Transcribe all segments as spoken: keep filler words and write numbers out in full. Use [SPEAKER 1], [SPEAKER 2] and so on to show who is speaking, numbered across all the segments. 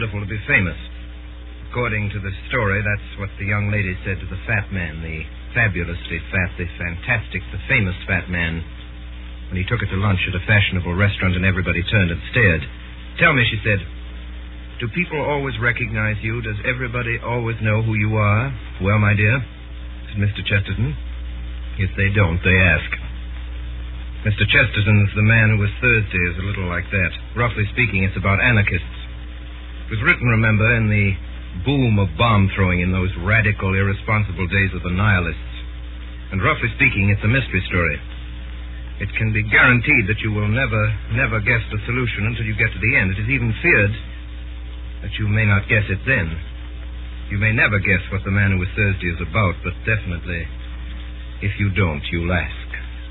[SPEAKER 1] wonderful to be famous. According to the story, that's what the young lady said to the fat man, the fabulously fat, the fantastic, the famous fat man, when he took her to lunch at a fashionable restaurant and everybody turned and stared. Tell me, she said, do people always recognize you? Does everybody always know who you are? Well, my dear, said Mister Chesterton, if they don't, they ask. Mister Chesterton's The Man Who Was Thursday is a little like that. Roughly speaking, it's about anarchists. It was written, remember, in the boom of bomb-throwing in those radical, irresponsible days of the nihilists. And roughly speaking, it's a mystery story. It can be guaranteed that you will never, never guess the solution until you get to the end. It is even feared that you may not guess it then. You may never guess what The Man Who Was Thursday is about, but definitely, if you don't, you'll ask.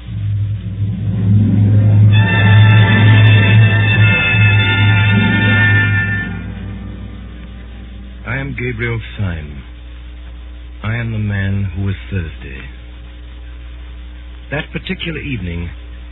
[SPEAKER 1] I am Gabriel Syme. I am the man who was Thursday. That particular evening,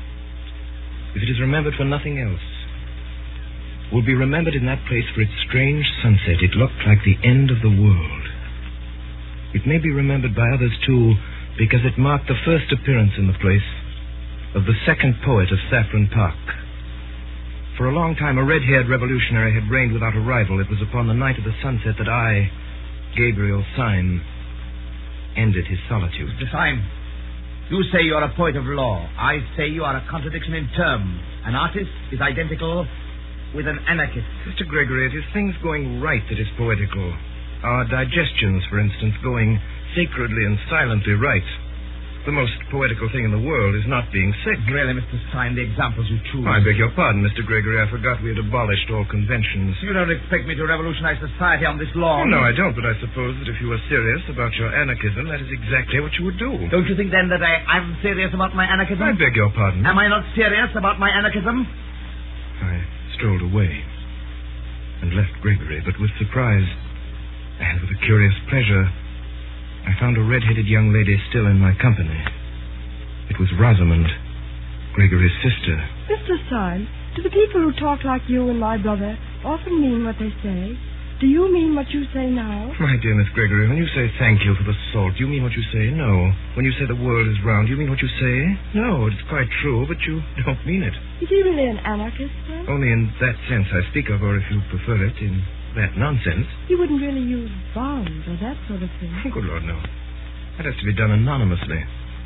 [SPEAKER 1] if it is remembered for nothing else, will be remembered in that place for its strange sunset. It looked like the end of the world. It may be remembered by others, too, because it marked the first appearance in the place of the second poet of Saffron Park. For a long time, a red-haired revolutionary had reigned without a rival. It was upon the night of the sunset that I, Gabriel Syme, ended his solitude.
[SPEAKER 2] Mister Syme, you say you are a poet of law. I say you are a contradiction in terms. An artist is identical with an anarchist.
[SPEAKER 1] Mister Gregory, it is things going right that is poetical. Our digestions, for instance, going sacredly and silently right. The most poetical thing in the world is not being sick.
[SPEAKER 2] Really, Mister Syme, the examples you choose...
[SPEAKER 1] I beg your pardon, Mister Gregory. I forgot we had abolished all conventions.
[SPEAKER 2] You don't expect me to revolutionize society on this lawn?
[SPEAKER 1] Oh, no, I don't, but I suppose that if you were serious about your anarchism, that is exactly what you would do.
[SPEAKER 2] Don't you think, then, that I, I'm serious about my anarchism?
[SPEAKER 1] I beg your pardon.
[SPEAKER 2] Am I not serious about my anarchism?
[SPEAKER 1] I strolled away and left Gregory, but with surprise and with a curious pleasure, I found a red-headed young lady still in my company. It was Rosamond, Gregory's sister.
[SPEAKER 3] Mister Syme, do the people who talk like you and my brother often mean what they say? Do you mean what you say now?
[SPEAKER 1] My dear Miss Gregory, when you say thank you for the salt, do you mean what you say? No. When you say the world is round, do you mean what you say? No, it's quite true, but you don't mean it.
[SPEAKER 3] Is he really an anarchist, then?
[SPEAKER 1] Only in that sense I speak of, or if you prefer it, in that nonsense.
[SPEAKER 3] He wouldn't really use bombs or that sort of thing.
[SPEAKER 1] Oh, good Lord, no. That has to be done anonymously.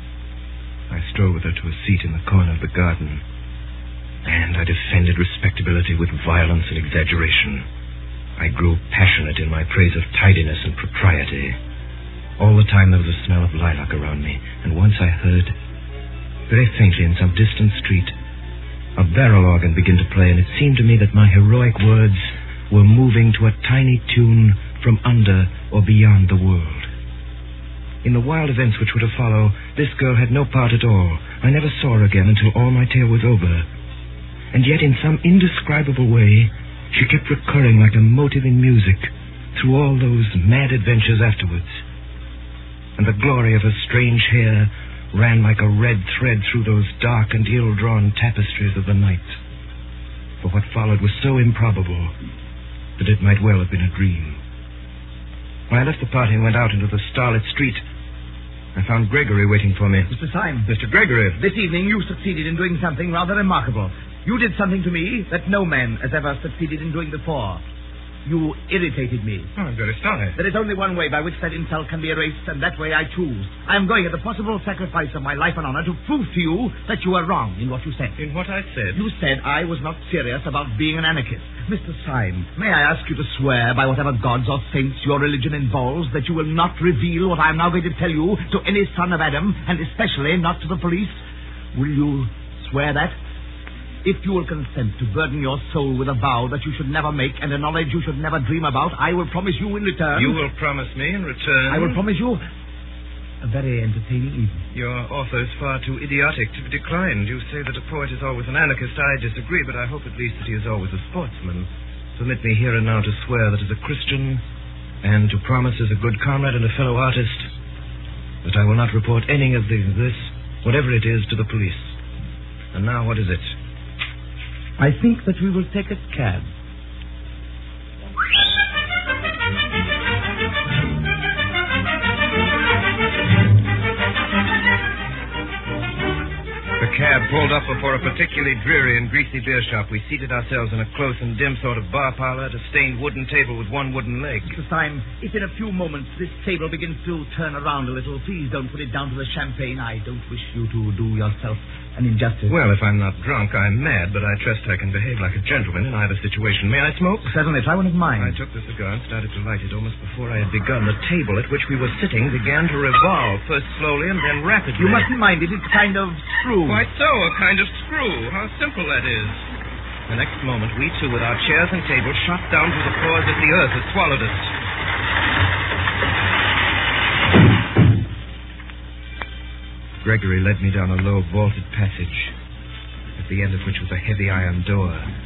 [SPEAKER 1] I strode with her to a seat in the corner of the garden, and I defended respectability with violence and exaggeration. I grew passionate in my praise of tidiness and propriety. All the time there was a smell of lilac around me, and once I heard, very faintly in some distant street, a barrel organ begin to play, and it seemed to me that my heroic words were moving to a tiny tune from under or beyond the world. In the wild events which were to follow, this girl had no part at all. I never saw her again until all my tale was over. And yet, in some indescribable way, she kept recurring like a motive in music through all those mad adventures afterwards. And the glory of her strange hair ran like a red thread through those dark and ill-drawn tapestries of the night. For what followed was so improbable that it might well have been a dream. When I left the party and went out into the starlit street, I found Gregory waiting for me.
[SPEAKER 2] Mister Syme.
[SPEAKER 1] Mister Gregory.
[SPEAKER 2] This evening you succeeded in doing something rather remarkable. You did something to me that no man has ever succeeded in doing before. You irritated me.
[SPEAKER 1] Oh, I'm very sorry.
[SPEAKER 2] There is only one way by which that insult can be erased, and that way I choose. I am going at the possible sacrifice of my life and honor to prove to you that you are wrong in what you said.
[SPEAKER 1] In what I said?
[SPEAKER 2] You said I was not serious about being an anarchist. Mister Syme, may I ask you to swear by whatever gods or saints your religion involves that you will not reveal what I am now going to tell you to any son of Adam, and especially not to the police? Will you swear that? If you will consent to burden your soul with a vow that you should never make and a knowledge you should never dream about, I will promise you in return...
[SPEAKER 1] You will promise me in return...
[SPEAKER 2] I will promise you a very entertaining evening.
[SPEAKER 1] Your offer is far too idiotic to be declined. You say that a poet is always an anarchist. I disagree, but I hope at least that he is always a sportsman. Permit me here and now to swear that as a Christian and to promise as a good comrade and a fellow artist that I will not report any of this, whatever it is, to the police. And now, what is it?
[SPEAKER 2] I think that we will take a cab.
[SPEAKER 1] pulled up before a particularly dreary and greasy beer shop. We seated ourselves in a close and dim sort of bar parlor at a stained wooden table with one wooden leg.
[SPEAKER 2] Mister Syme, if in a few moments this table begins to turn around a little, please don't put it down to the champagne. I don't wish you to do yourself an injustice.
[SPEAKER 1] Well, if I'm not drunk, I'm mad, but I trust I can behave like a gentleman in either situation. May I smoke?
[SPEAKER 2] Certainly. Try one of mine.
[SPEAKER 1] I took the cigar and started to light it almost before I had begun. The table at which we were sitting began to revolve, first slowly and then rapidly.
[SPEAKER 2] You mustn't mind it. It's kind of screw.
[SPEAKER 1] Quite so, a kind of screw. How simple that is. The next moment, we two, with our chairs and tables, shot down to the floor as if the earth had swallowed us. Gregory led me down a low, vaulted passage, at the end of which was a heavy iron door.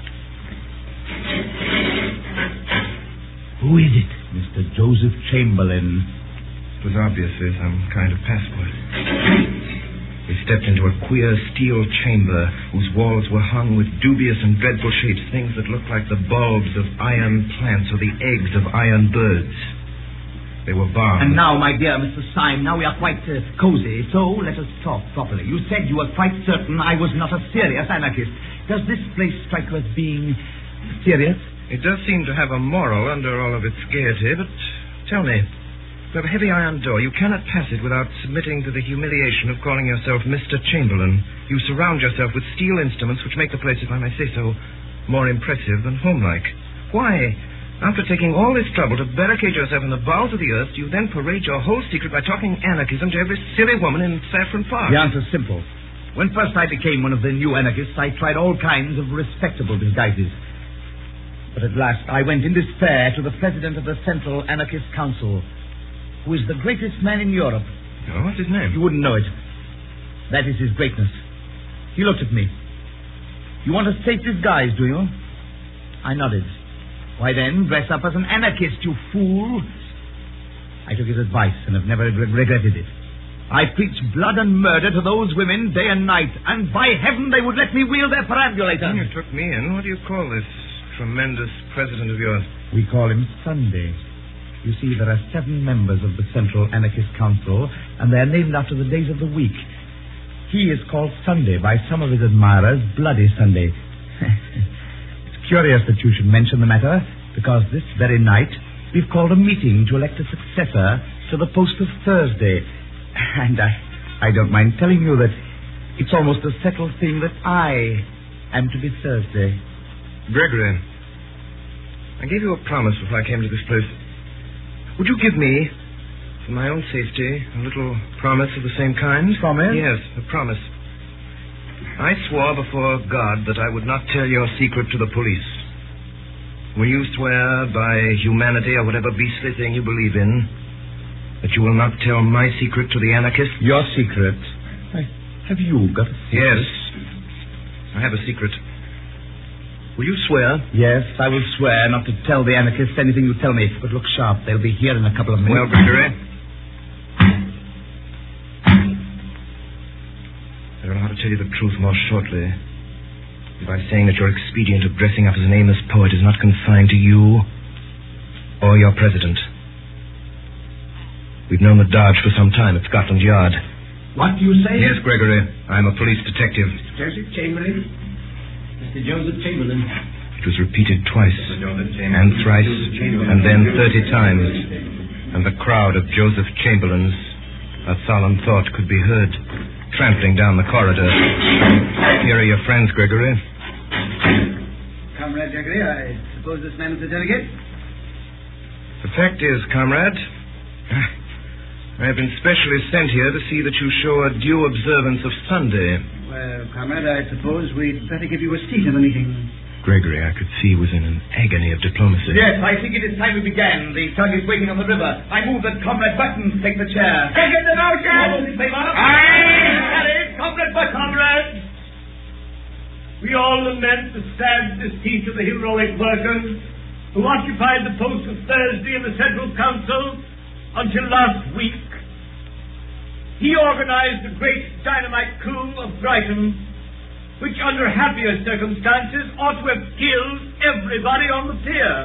[SPEAKER 2] Who is it? Mister Joseph Chamberlain.
[SPEAKER 1] It was obviously some kind of passport. We stepped into a queer steel chamber whose walls were hung with dubious and dreadful shapes, things that looked like the bulbs of iron plants or the eggs of iron birds. They were barred.
[SPEAKER 2] And now, my dear Mister Syme, now we are quite uh, cozy, so let us talk properly. You said you were quite certain I was not a serious anarchist. Does this place strike you as being serious?
[SPEAKER 1] It does seem to have a moral under all of its gaiety, but tell me, you have a heavy iron door. You cannot pass it without submitting to the humiliation of calling yourself Mister Chamberlain. You surround yourself with steel instruments which make the place, if I may say so, more impressive than homelike. Why? After taking all this trouble to barricade yourself in the bowels of the earth, you then parade your whole secret by talking anarchism to every silly woman in Saffron Park.
[SPEAKER 2] The answer's simple. When first I became one of the new anarchists, I tried all kinds of respectable disguises. But at last, I went in despair to the president of the Central Anarchist Council, who is the greatest man in Europe.
[SPEAKER 1] Oh, what's his name?
[SPEAKER 2] You wouldn't know it. That is his greatness. He looked at me. You want a safe disguise, do you? I nodded. Why then, dress up as an anarchist, you fool. I took his advice and have never re- regretted it. I preached blood and murder to those women day and night, and by heaven they would let me wield their perambulator.
[SPEAKER 1] You took me in. What do you call this tremendous president of yours?
[SPEAKER 2] We call him Sunday. You see, there are seven members of the Central Anarchist Council, and they are named after the days of the week. He is called Sunday by some of his admirers, Bloody Sunday. Curious that you should mention the matter, because this very night we've called a meeting to elect a successor to the post of Thursday. And I, I don't mind telling you that it's almost a settled thing that I am to be Thursday.
[SPEAKER 1] Gregory, I gave you a promise before I came to this place. Would you give me, for my own safety, a little promise of the same kind?
[SPEAKER 2] Promise?
[SPEAKER 1] Yes, a promise. I swore before God that I would not tell your secret to the police. Will you swear by humanity or whatever beastly thing you believe in that you will not tell my secret to the anarchists?
[SPEAKER 2] Your secret? Why, have you got a secret?
[SPEAKER 1] Yes. I have a secret. Will you swear?
[SPEAKER 2] Yes, I will swear not to tell the anarchists anything you tell me. But look sharp. They'll be here in a couple of minutes.
[SPEAKER 1] Well, Gregory, I don't know how to tell you the truth more shortly by saying that your expedient of dressing up as an aimless poet is not confined to you or your president. We've known the Dodge for some time at Scotland Yard.
[SPEAKER 2] What do you say?
[SPEAKER 1] Yes, Gregory. I'm a police detective.
[SPEAKER 4] Joseph Chamberlain. Mister Joseph Chamberlain.
[SPEAKER 1] It was repeated twice, and thrice, and then thirty times. And the crowd of Joseph Chamberlains, a solemn thought could be heard, trampling down the corridor. Here are your friends, Gregory.
[SPEAKER 4] Comrade Gregory, I suppose this man is a delegate?
[SPEAKER 1] The fact is, comrade, I have been specially sent here to see that you show a due observance of Sunday.
[SPEAKER 4] Well, comrade, I suppose we'd better give you a seat in the meeting.
[SPEAKER 1] Gregory, I could see, was in an agony of diplomacy.
[SPEAKER 2] Yes, I think it is time we began. The tug is waiting on the river. I move that Comrade Buttons take the chair. Second the motion! Aye! Comrade Buttons! Comrade!
[SPEAKER 5] We all lament the sad decease of the heroic workers who occupied the post of Thursday in the Central Council until last week. He organized the great dynamite coup of Brighton, which under happier circumstances ought to have killed everybody on the pier.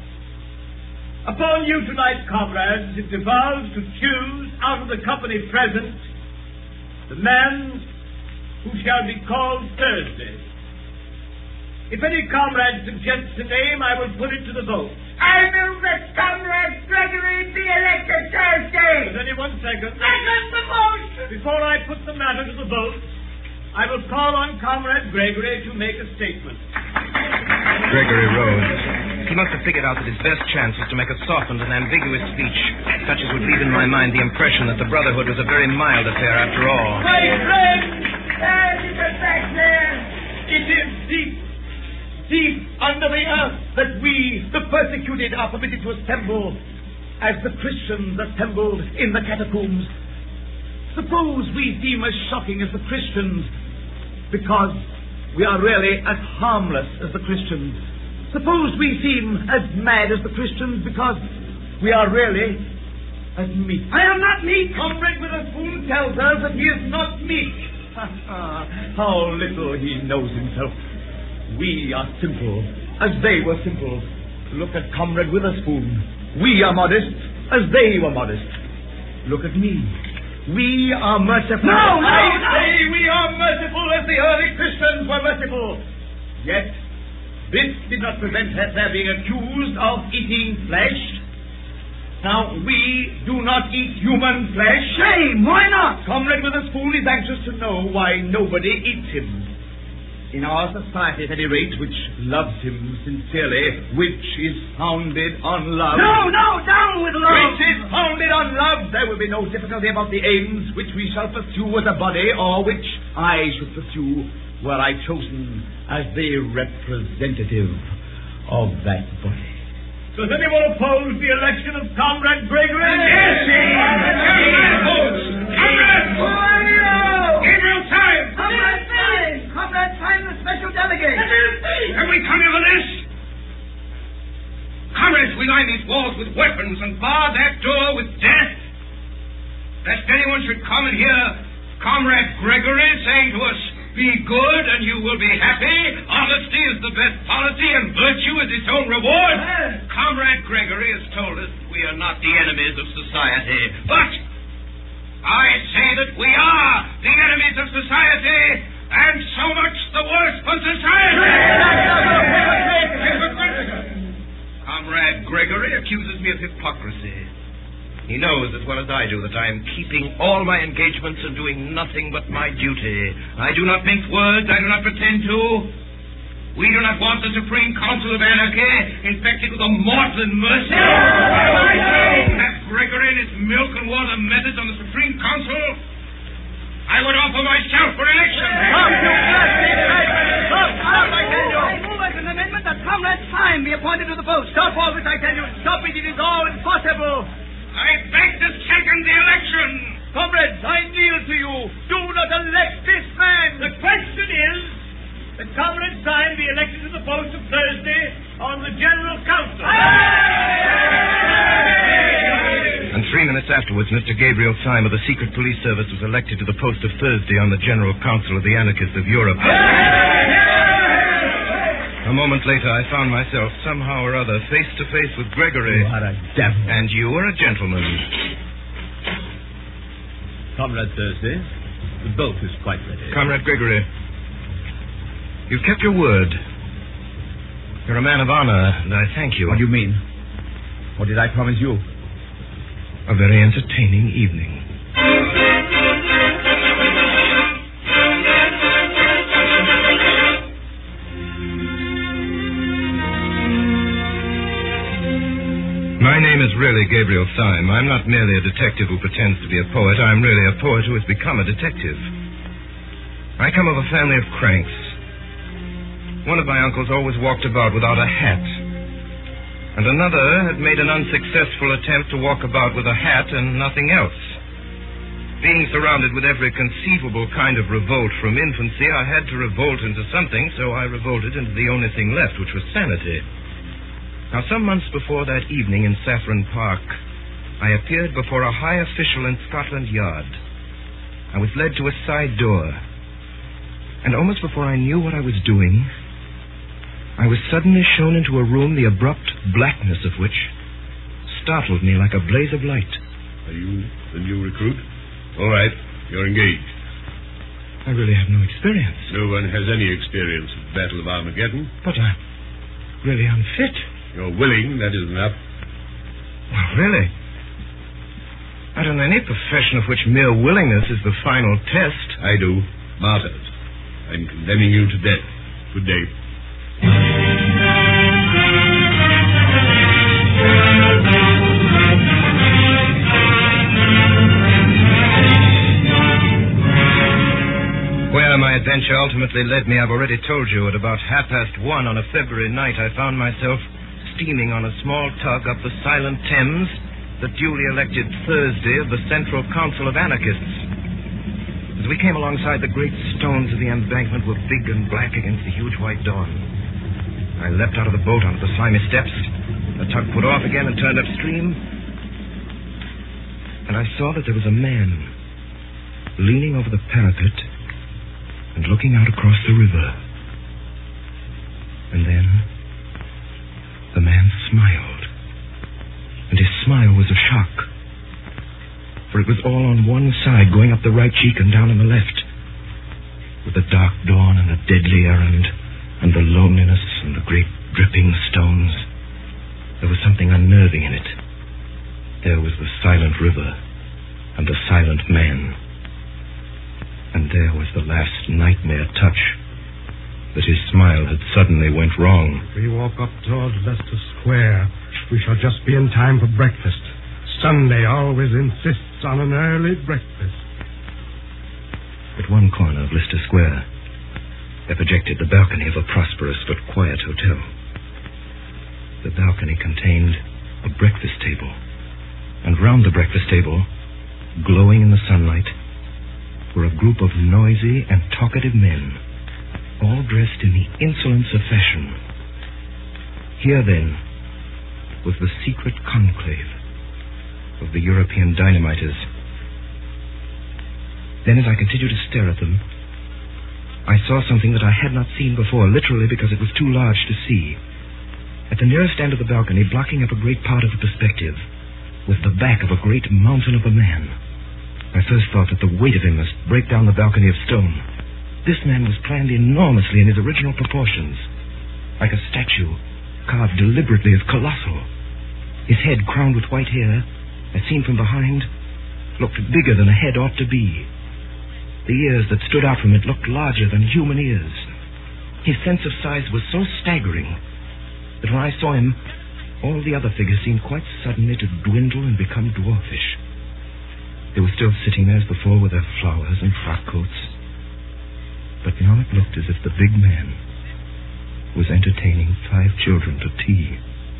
[SPEAKER 5] Upon you tonight, comrades, it devolves to choose out of the company present the man who shall be called Thursday. If any comrade suggests a name, I will put it to the vote.
[SPEAKER 6] I move that Comrade Gregory be elected Thursday.
[SPEAKER 5] There's only one second.
[SPEAKER 6] Second the motion.
[SPEAKER 5] Before I put the matter to the vote, I will call on Comrade Gregory to make a statement.
[SPEAKER 1] Gregory rose. He must have figured out that his best chance was to make a softened and ambiguous speech, such as would leave in my mind the impression that the Brotherhood was a very mild affair after all.
[SPEAKER 5] My friend!
[SPEAKER 6] There's the back there.
[SPEAKER 5] It is deep, deep under the earth that we, the persecuted, are permitted to assemble as the Christians assembled in the catacombs. Suppose we deem as shocking as the Christians because we are really as harmless as the Christians. Suppose we seem as mad as the Christians because we are really as meek. I am not meek. Comrade Witherspoon tells us that he is not meek. How little he knows himself. We are simple as they were simple. Look at Comrade Witherspoon. We are modest as they were modest. Look at me. We are merciful.
[SPEAKER 6] No, no,
[SPEAKER 5] I
[SPEAKER 6] no.
[SPEAKER 5] say we are merciful as the early Christians were merciful. Yet, this did not prevent their being accused of eating flesh. Now, we do not eat human flesh.
[SPEAKER 6] Shame, why not?
[SPEAKER 5] Comrade Witherspoon is anxious to know why nobody eats him. In our society, at any rate, which loves him sincerely, which is founded on love.
[SPEAKER 6] No, no, down with love.
[SPEAKER 5] Which is founded on love. There will be no difficulty about the aims which we shall pursue as a body, or which I should pursue were I chosen as the representative of that body. Does anyone oppose the election of Comrade Gregory?
[SPEAKER 6] Yes,
[SPEAKER 5] Comrade!
[SPEAKER 6] Gabriel Syme! Comrade Syme! Comrade Syme, the special delegate!
[SPEAKER 7] Have we come here for this? Comrades, we line these walls with weapons and bar that door with death. Lest anyone should come and hear Comrade Gregory saying to us, be good and you will be happy. Honesty is the best policy and virtue is its own reward.
[SPEAKER 6] Yes.
[SPEAKER 7] Comrade Gregory has told us we are not the enemies of society. But I say that we are the enemies of society, and so much the worse for society. Comrade Gregory accuses me of hypocrisy.
[SPEAKER 1] He knows as well as I do that I am keeping all my engagements and doing nothing but my duty.
[SPEAKER 7] I do not mince words. I do not pretend to. We do not want the Supreme Council of Anarchy infected with a maudlin mercy. Have Gregory and his milk and water methods on the Supreme Council. I would offer myself for election.
[SPEAKER 6] I move as an amendment that Comrade Syme be appointed to the post.
[SPEAKER 5] Stop all this, I tell you. Stop it. It is all impossible.
[SPEAKER 7] I beg to second the election.
[SPEAKER 5] Comrades, I kneel to you. Do not elect this man. The question is that Comrade Syme be elected to the post of Thursday on the General Council.
[SPEAKER 1] And three minutes afterwards, Mister Gabriel Syme of the Secret Police Service was elected to the post of Thursday on the General Council of the Anarchists of Europe. A moment later, I found myself somehow or other face to face with Gregory.
[SPEAKER 2] You are a devil.
[SPEAKER 1] And you are a gentleman.
[SPEAKER 2] Comrade Thursday, the boat is quite ready.
[SPEAKER 1] Comrade Gregory, you've kept your word. You're a man of honor, and I thank you.
[SPEAKER 2] What do you mean? What did I promise you?
[SPEAKER 1] A very entertaining evening. My name is really Gabriel Syme. I'm not merely a detective who pretends to be a poet. I'm really a poet who has become a detective. I come of a family of cranks. One of my uncles always walked about without a hat. And another had made an unsuccessful attempt to walk about with a hat and nothing else. Being surrounded with every conceivable kind of revolt from infancy, I had to revolt into something, so I revolted into the only thing left, which was sanity. Now, some months before that evening in Saffron Park, I appeared before a high official in Scotland Yard. I was led to a side door. And almost before I knew what I was doing, I was suddenly shown into a room the abrupt blackness of which startled me like a blaze of light.
[SPEAKER 8] Are you the new recruit? All right, you're engaged.
[SPEAKER 1] I really have no experience.
[SPEAKER 8] No one has any experience of the Battle of Armageddon.
[SPEAKER 1] But I'm really unfit.
[SPEAKER 8] You're willing, that is enough.
[SPEAKER 1] Well, really? I don't know any profession of which mere willingness is the final test.
[SPEAKER 8] I do. Martyrs. I'm condemning you to death. Good day.
[SPEAKER 1] Where my adventure ultimately led me, I've already told you. At about half past one on a February night, I found myself steaming on a small tug up the silent Thames, the duly elected Thursday of the Central Council of Anarchists. As we came alongside, the great stones of the embankment were big and black against the huge white dawn. I leapt out of the boat onto the slimy steps. The tug put off again and turned upstream. And I saw that there was a man leaning over the parapet and looking out across the river. And then the man smiled. And his smile was a shock. For it was all on one side, going up the right cheek and down on the left. With the dark dawn and the deadly errand and the loneliness and the great dripping stones, there was something unnerving in it. There was the silent river and the silent man. And there was the last nightmare touch, that his smile had suddenly went wrong.
[SPEAKER 9] We walk up towards Leicester Square. We shall just be in time for breakfast. Sunday always insists on an early breakfast.
[SPEAKER 1] At one corner of Leicester Square, there projected the balcony of a prosperous but quiet hotel. The balcony contained a breakfast table, and round the breakfast table, glowing in the sunlight, were a group of noisy and talkative men, all dressed in the insolence of fashion. Here, then, was the secret conclave of the European dynamiters. Then, as I continued to stare at them, I saw something that I had not seen before, literally because it was too large to see. At the nearest end of the balcony, blocking up a great part of the perspective, was the back of a great mountain of a man. I first thought that the weight of him must break down the balcony of stone. This man was planned enormously in his original proportions, like a statue carved deliberately as colossal. His head, crowned with white hair, as seen from behind, looked bigger than a head ought to be. The ears that stood out from it looked larger than human ears. His sense of size was so staggering that when I saw him, all the other figures seemed quite suddenly to dwindle and become dwarfish. They were still sitting there as before with their flowers and frock coats. But now it looked as if the big man was entertaining five children to tea.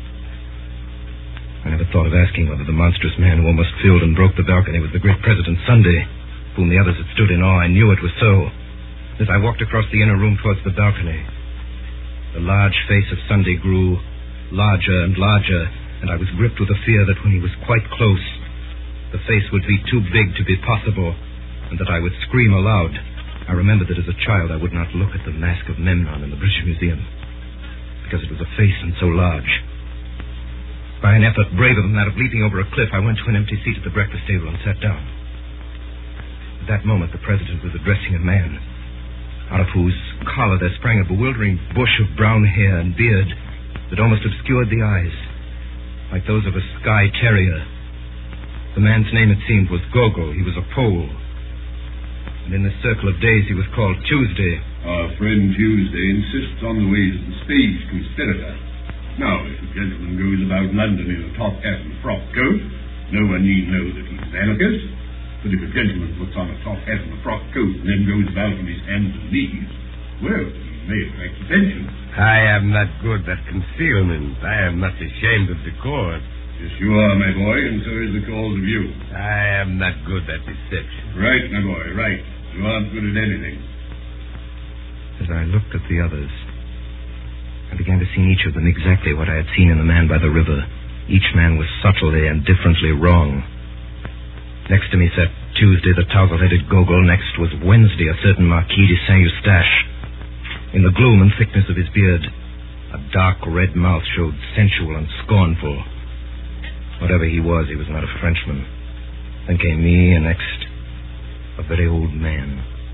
[SPEAKER 1] I never thought of asking whether the monstrous man who almost filled and broke the balcony was the great President Sunday, whom the others had stood in awe. I knew it was so. As I walked across the inner room towards the balcony, the large face of Sunday grew larger and larger, and I was gripped with a fear that when he was quite close, the face would be too big to be possible, and that I would scream aloud. I remembered that as a child I would not look at the Mask of Memnon in the British Museum, because it was a face and so large. By an effort braver than that of leaping over a cliff, I went to an empty seat at the breakfast table and sat down. At that moment, the president was addressing a man, out of whose collar there sprang a bewildering bush of brown hair and beard that almost obscured the eyes, like those of a Skye terrier. The man's name, it seemed, was Gogol. He was a Pole. And in this circle of days, he was called Tuesday.
[SPEAKER 8] Our friend Tuesday insists on the ways of the stage conspirator. Now, if a gentleman goes about London in a top hat and a frock coat, no one need know that he's an anarchist. But if a gentleman puts on a top hat and a frock coat and then goes about on his hands and knees, well, he may attract attention.
[SPEAKER 9] I am not good at concealment. I am not ashamed of the cause.
[SPEAKER 8] Yes, you are, my boy, and so is the cause of you.
[SPEAKER 9] I am not good at deception.
[SPEAKER 8] Right, my boy, right. You aren't good at anything.
[SPEAKER 1] As I looked at the others, I began to see in each of them exactly what I had seen in the man by the river. Each man was subtly and differently wrong. Next to me sat Tuesday, the tousle-headed Gogol. Next was Wednesday, a certain Marquis de Saint-Eustache. In the gloom and thickness of his beard, a dark red mouth showed sensual and scornful. Whatever he was, he was not a Frenchman. Then came me, and next, a very old man,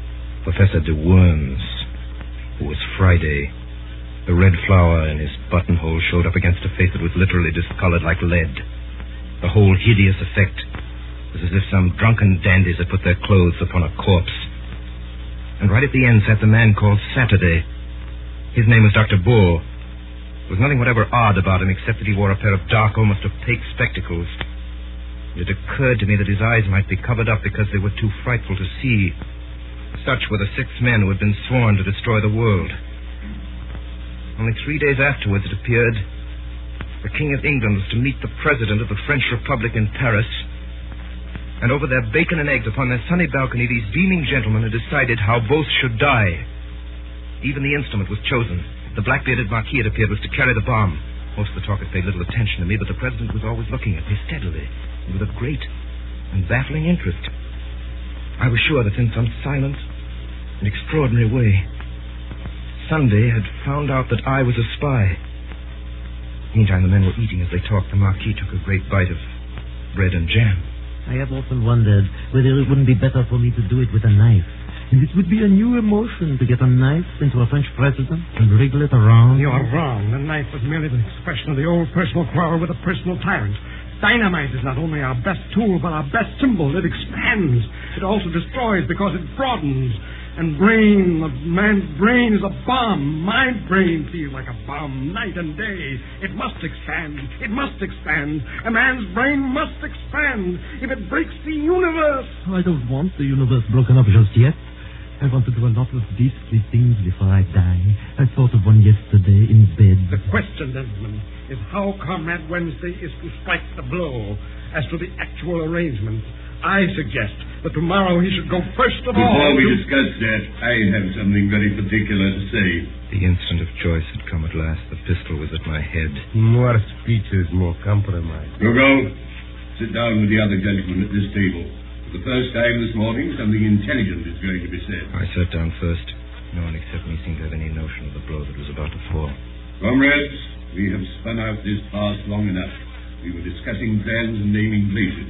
[SPEAKER 1] Professor de Worms, who was Friday. The red flower in his buttonhole showed up against a face that was literally discolored like lead. The whole hideous effect was as if some drunken dandies had put their clothes upon a corpse. And right at the end sat the man called Saturday. His name was Doctor Bull. There was nothing whatever odd about him except that he wore a pair of dark, almost opaque spectacles. It occurred to me that his eyes might be covered up because they were too frightful to see. Such were the six men who had been sworn to destroy the world. Only three days afterwards, it appeared, the King of England was to meet the President of the French Republic in Paris. And over their bacon and eggs upon their sunny balcony, these beaming gentlemen had decided how both should die. Even the instrument was chosen. The black-bearded Marquis, it appeared, was to carry the bomb. Most of the talk had paid little attention to me, but the President was always looking at me steadily and with a great and baffling interest. I was sure that in some silent and extraordinary way, Sunday had found out that I was a spy. Meantime, the men were eating as they talked. The Marquis took a great bite of bread and jam.
[SPEAKER 10] I have often wondered whether it wouldn't be better for me to do it with a knife. And it would be a new emotion to get a knife into a French president and wriggle it around.
[SPEAKER 9] You are wrong. The knife was merely the expression of the old personal quarrel with a personal tyrant. Dynamite is not only our best tool, but our best symbol. It expands. It also destroys because it broadens. And brain, a man's brain is a bomb. My brain feels like a bomb night and day. It must expand. It must expand. A man's brain must expand. If it breaks the universe.
[SPEAKER 10] I don't want the universe broken up just yet. I want to do a lot of beastly things before I die. I thought of one yesterday in bed.
[SPEAKER 9] The question, gentlemen, is how Comrade Wednesday is to strike the blow. As to the actual arrangement, I suggest that tomorrow he should go first of all.
[SPEAKER 8] Before we
[SPEAKER 9] to...
[SPEAKER 8] discuss that, I have something very particular to say.
[SPEAKER 1] The instant of choice had come at last. The pistol was at my head.
[SPEAKER 11] More speeches, more compromise.
[SPEAKER 8] Go, go. Sit down with the other gentlemen at this table. For the first time this morning, something intelligent is going to be said.
[SPEAKER 1] I sat down first. No one except me seemed to have any notion of the blow that was about to fall.
[SPEAKER 8] Comrades, we have spun out this farce long enough. We were discussing plans and naming places.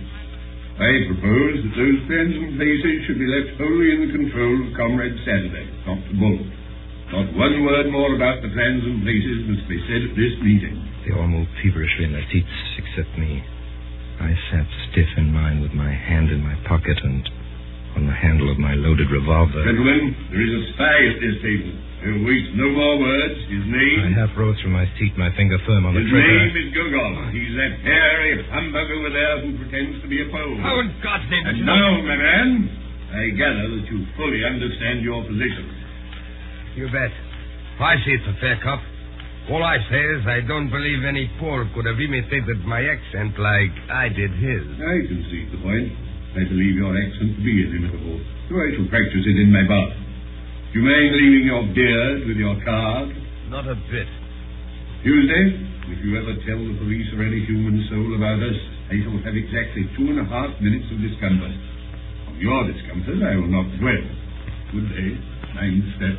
[SPEAKER 8] I propose that those plans and places should be left wholly in the control of Comrade Saturday, Doctor Bull. Not one word more about the plans and places must be said at this meeting.
[SPEAKER 1] They all moved feverishly in their seats, except me. I sat stiff in mine with my hand in my pocket and on the handle of my loaded revolver.
[SPEAKER 8] Gentlemen, there is a spy at this table. I will waste no more words. His name...
[SPEAKER 1] I half rose from my seat, my finger firm on the
[SPEAKER 8] His
[SPEAKER 1] trigger.
[SPEAKER 8] name is Gogol. He's that hairy humbug over there who pretends to be a Pole.
[SPEAKER 11] How in God's name
[SPEAKER 8] And
[SPEAKER 11] did you
[SPEAKER 8] now,
[SPEAKER 11] know?
[SPEAKER 8] my man, I gather that you fully understand your position.
[SPEAKER 11] You bet. I see it's a fair cop. All I say is I don't believe any Pole could have imitated my accent like I did his.
[SPEAKER 8] I concede the point. I believe your accent to be inimitable, so I shall practice it in my bath. Do you mind leaving your beard with your card?
[SPEAKER 11] Not a bit.
[SPEAKER 8] Tuesday, if you ever tell the police or any human soul about us, I shall have exactly two and a half minutes of discomfort. On your discomfort, I will not dwell. Good day. Mind step.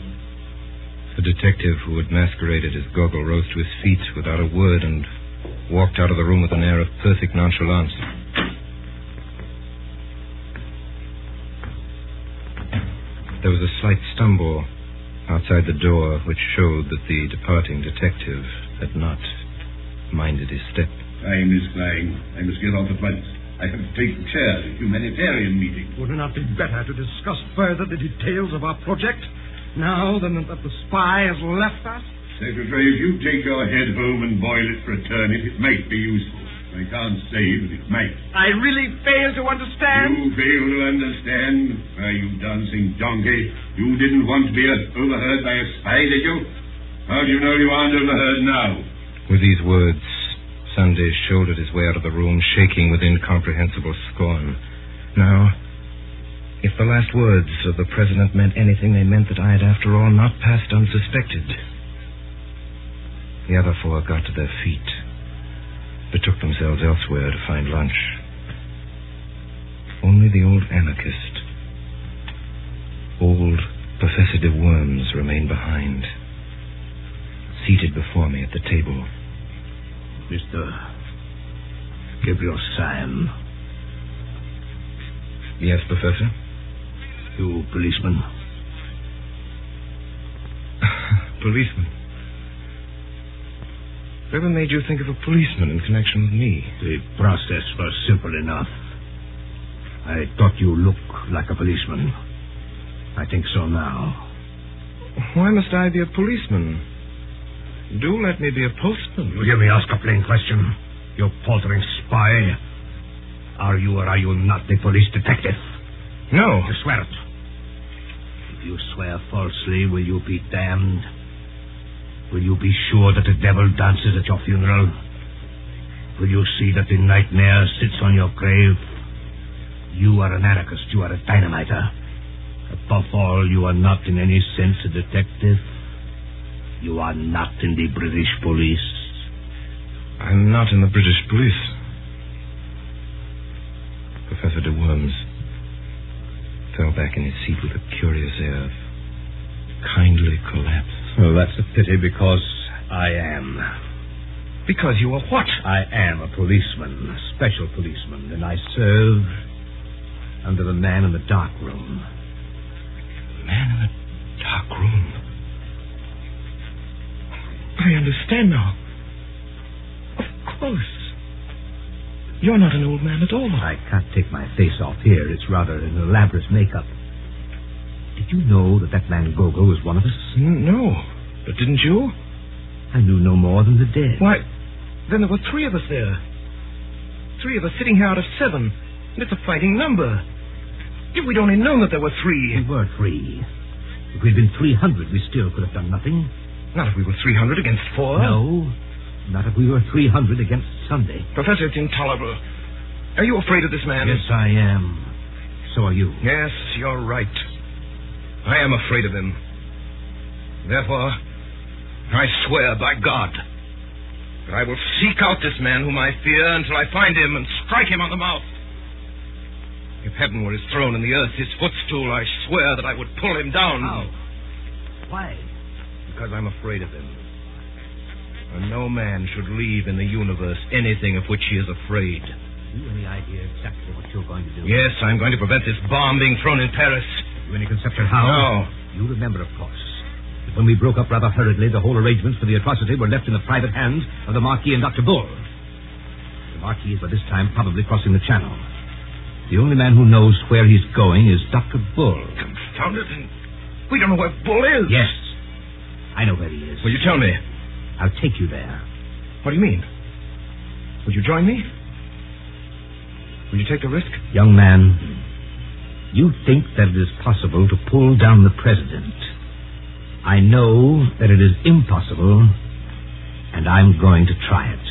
[SPEAKER 1] The detective who had masqueraded as Gogol rose to his feet without a word and walked out of the room with an air of perfect nonchalance. There was a slight stumble outside the door which showed that the departing detective had not minded his step.
[SPEAKER 8] Time is flying. I must get off at once. I have to take the chair at a humanitarian meeting.
[SPEAKER 9] Would it not be better to discuss further the details of our project now than that the spy has left us?
[SPEAKER 8] Secretary, if you take your head home and boil it for a turnip, it might be useful. I can't say, but it might.
[SPEAKER 9] I really fail to understand.
[SPEAKER 8] You fail to understand? Why, you dancing donkey. You didn't want to be overheard by a spy, did you? How do you know you aren't overheard now?
[SPEAKER 1] With these words, Sunday shouldered his way out of the room, shaking with incomprehensible scorn. Now, if the last words of the president meant anything, they meant that I had, after all, not passed unsuspected. The other four got to their feet, betook themselves elsewhere to find lunch. Only the old anarchist, old Professor de Worms, remained behind, seated before me at the table.
[SPEAKER 2] Mister Gabriel Syme.
[SPEAKER 1] Yes, Professor?
[SPEAKER 2] You policeman.
[SPEAKER 1] policeman. Whatever made you think of a policeman in connection with me?
[SPEAKER 2] The process was simple enough. I thought you looked like a policeman. I think so now.
[SPEAKER 1] Why must I be a policeman? Do let me be a postman.
[SPEAKER 2] You hear me ask a plain question? You paltering spy. Are you or are you not the police detective?
[SPEAKER 1] No.
[SPEAKER 2] You swear it. If you swear falsely, will you be damned? Will you be sure that the devil dances at your funeral? Will you see that the nightmare sits on your grave? You are an anarchist. You are a dynamiter. Above all, you are not in any sense a detective. You are not in the British police.
[SPEAKER 1] I'm not in the British police. Professor de Worms fell back in his seat with a curious air of kindly collapse.
[SPEAKER 2] Well, that's a pity because I am.
[SPEAKER 1] Because you are what?
[SPEAKER 2] I am a policeman, a special policeman, and I serve under the man in the dark room.
[SPEAKER 1] The man in the dark room? I understand now. Of course. You're not an old man at all.
[SPEAKER 2] I can't take my face off here. It's rather an elaborate makeup. Did you know that that man Gogo was one of us?
[SPEAKER 1] No. But didn't you?
[SPEAKER 2] I knew no more than the dead.
[SPEAKER 1] Why, then there were three of us there. Three of us sitting here out of seven. And it's a fighting number. If we'd only known that there were three.
[SPEAKER 2] We were three. If we'd been three hundred, we still could have done nothing.
[SPEAKER 1] Not if we were three hundred against four.
[SPEAKER 2] No. Not if we were three hundred against Sunday.
[SPEAKER 1] Professor, it's intolerable. Are you afraid of this man?
[SPEAKER 2] Yes, I am. So are you.
[SPEAKER 1] Yes, you're right. I am afraid of him. Therefore, I swear by God that I will seek out this man whom I fear until I find him and strike him on the mouth. If heaven were his throne and the earth his footstool, I swear that I would pull him down.
[SPEAKER 2] How? Why?
[SPEAKER 1] Because I'm afraid of him. And no man should leave in the universe anything of which he is afraid.
[SPEAKER 2] Have you any idea exactly what you're going to do?
[SPEAKER 1] Yes, I'm going to prevent this bomb being thrown in Paris.
[SPEAKER 2] Have you any conception how?
[SPEAKER 1] No.
[SPEAKER 2] You remember, of course, that when we broke up rather hurriedly, the whole arrangements for the atrocity were left in the private hands of the Marquis and Doctor Bull. The Marquis is by this time probably crossing the Channel. The only man who knows where he's going is Doctor Bull.
[SPEAKER 1] Confound it, and we don't know where Bull is.
[SPEAKER 2] Yes. I know where he is.
[SPEAKER 1] Will you tell me?
[SPEAKER 2] I'll take you there.
[SPEAKER 1] What do you mean? Would you join me? Will you take the risk?
[SPEAKER 2] Young man, you think that it is possible to pull down the president. I know that it is impossible, and I'm going to try it.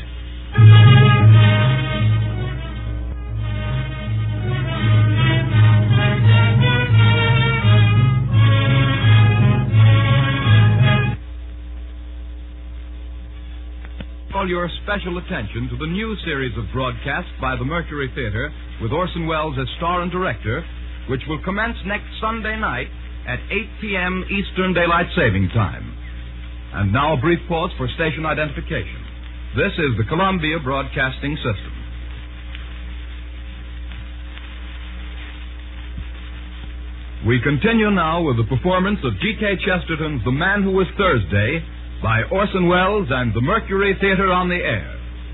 [SPEAKER 12] Call your special attention to the new series of broadcasts by the Mercury Theater with Orson Welles as star and director, which will commence next Sunday night at eight p.m. Eastern Daylight Saving Time. And now a brief pause for station identification. This is the Columbia Broadcasting System. We continue now with the performance of G K Chesterton's The Man Who Was Thursday by Orson Welles and the Mercury Theater on the air.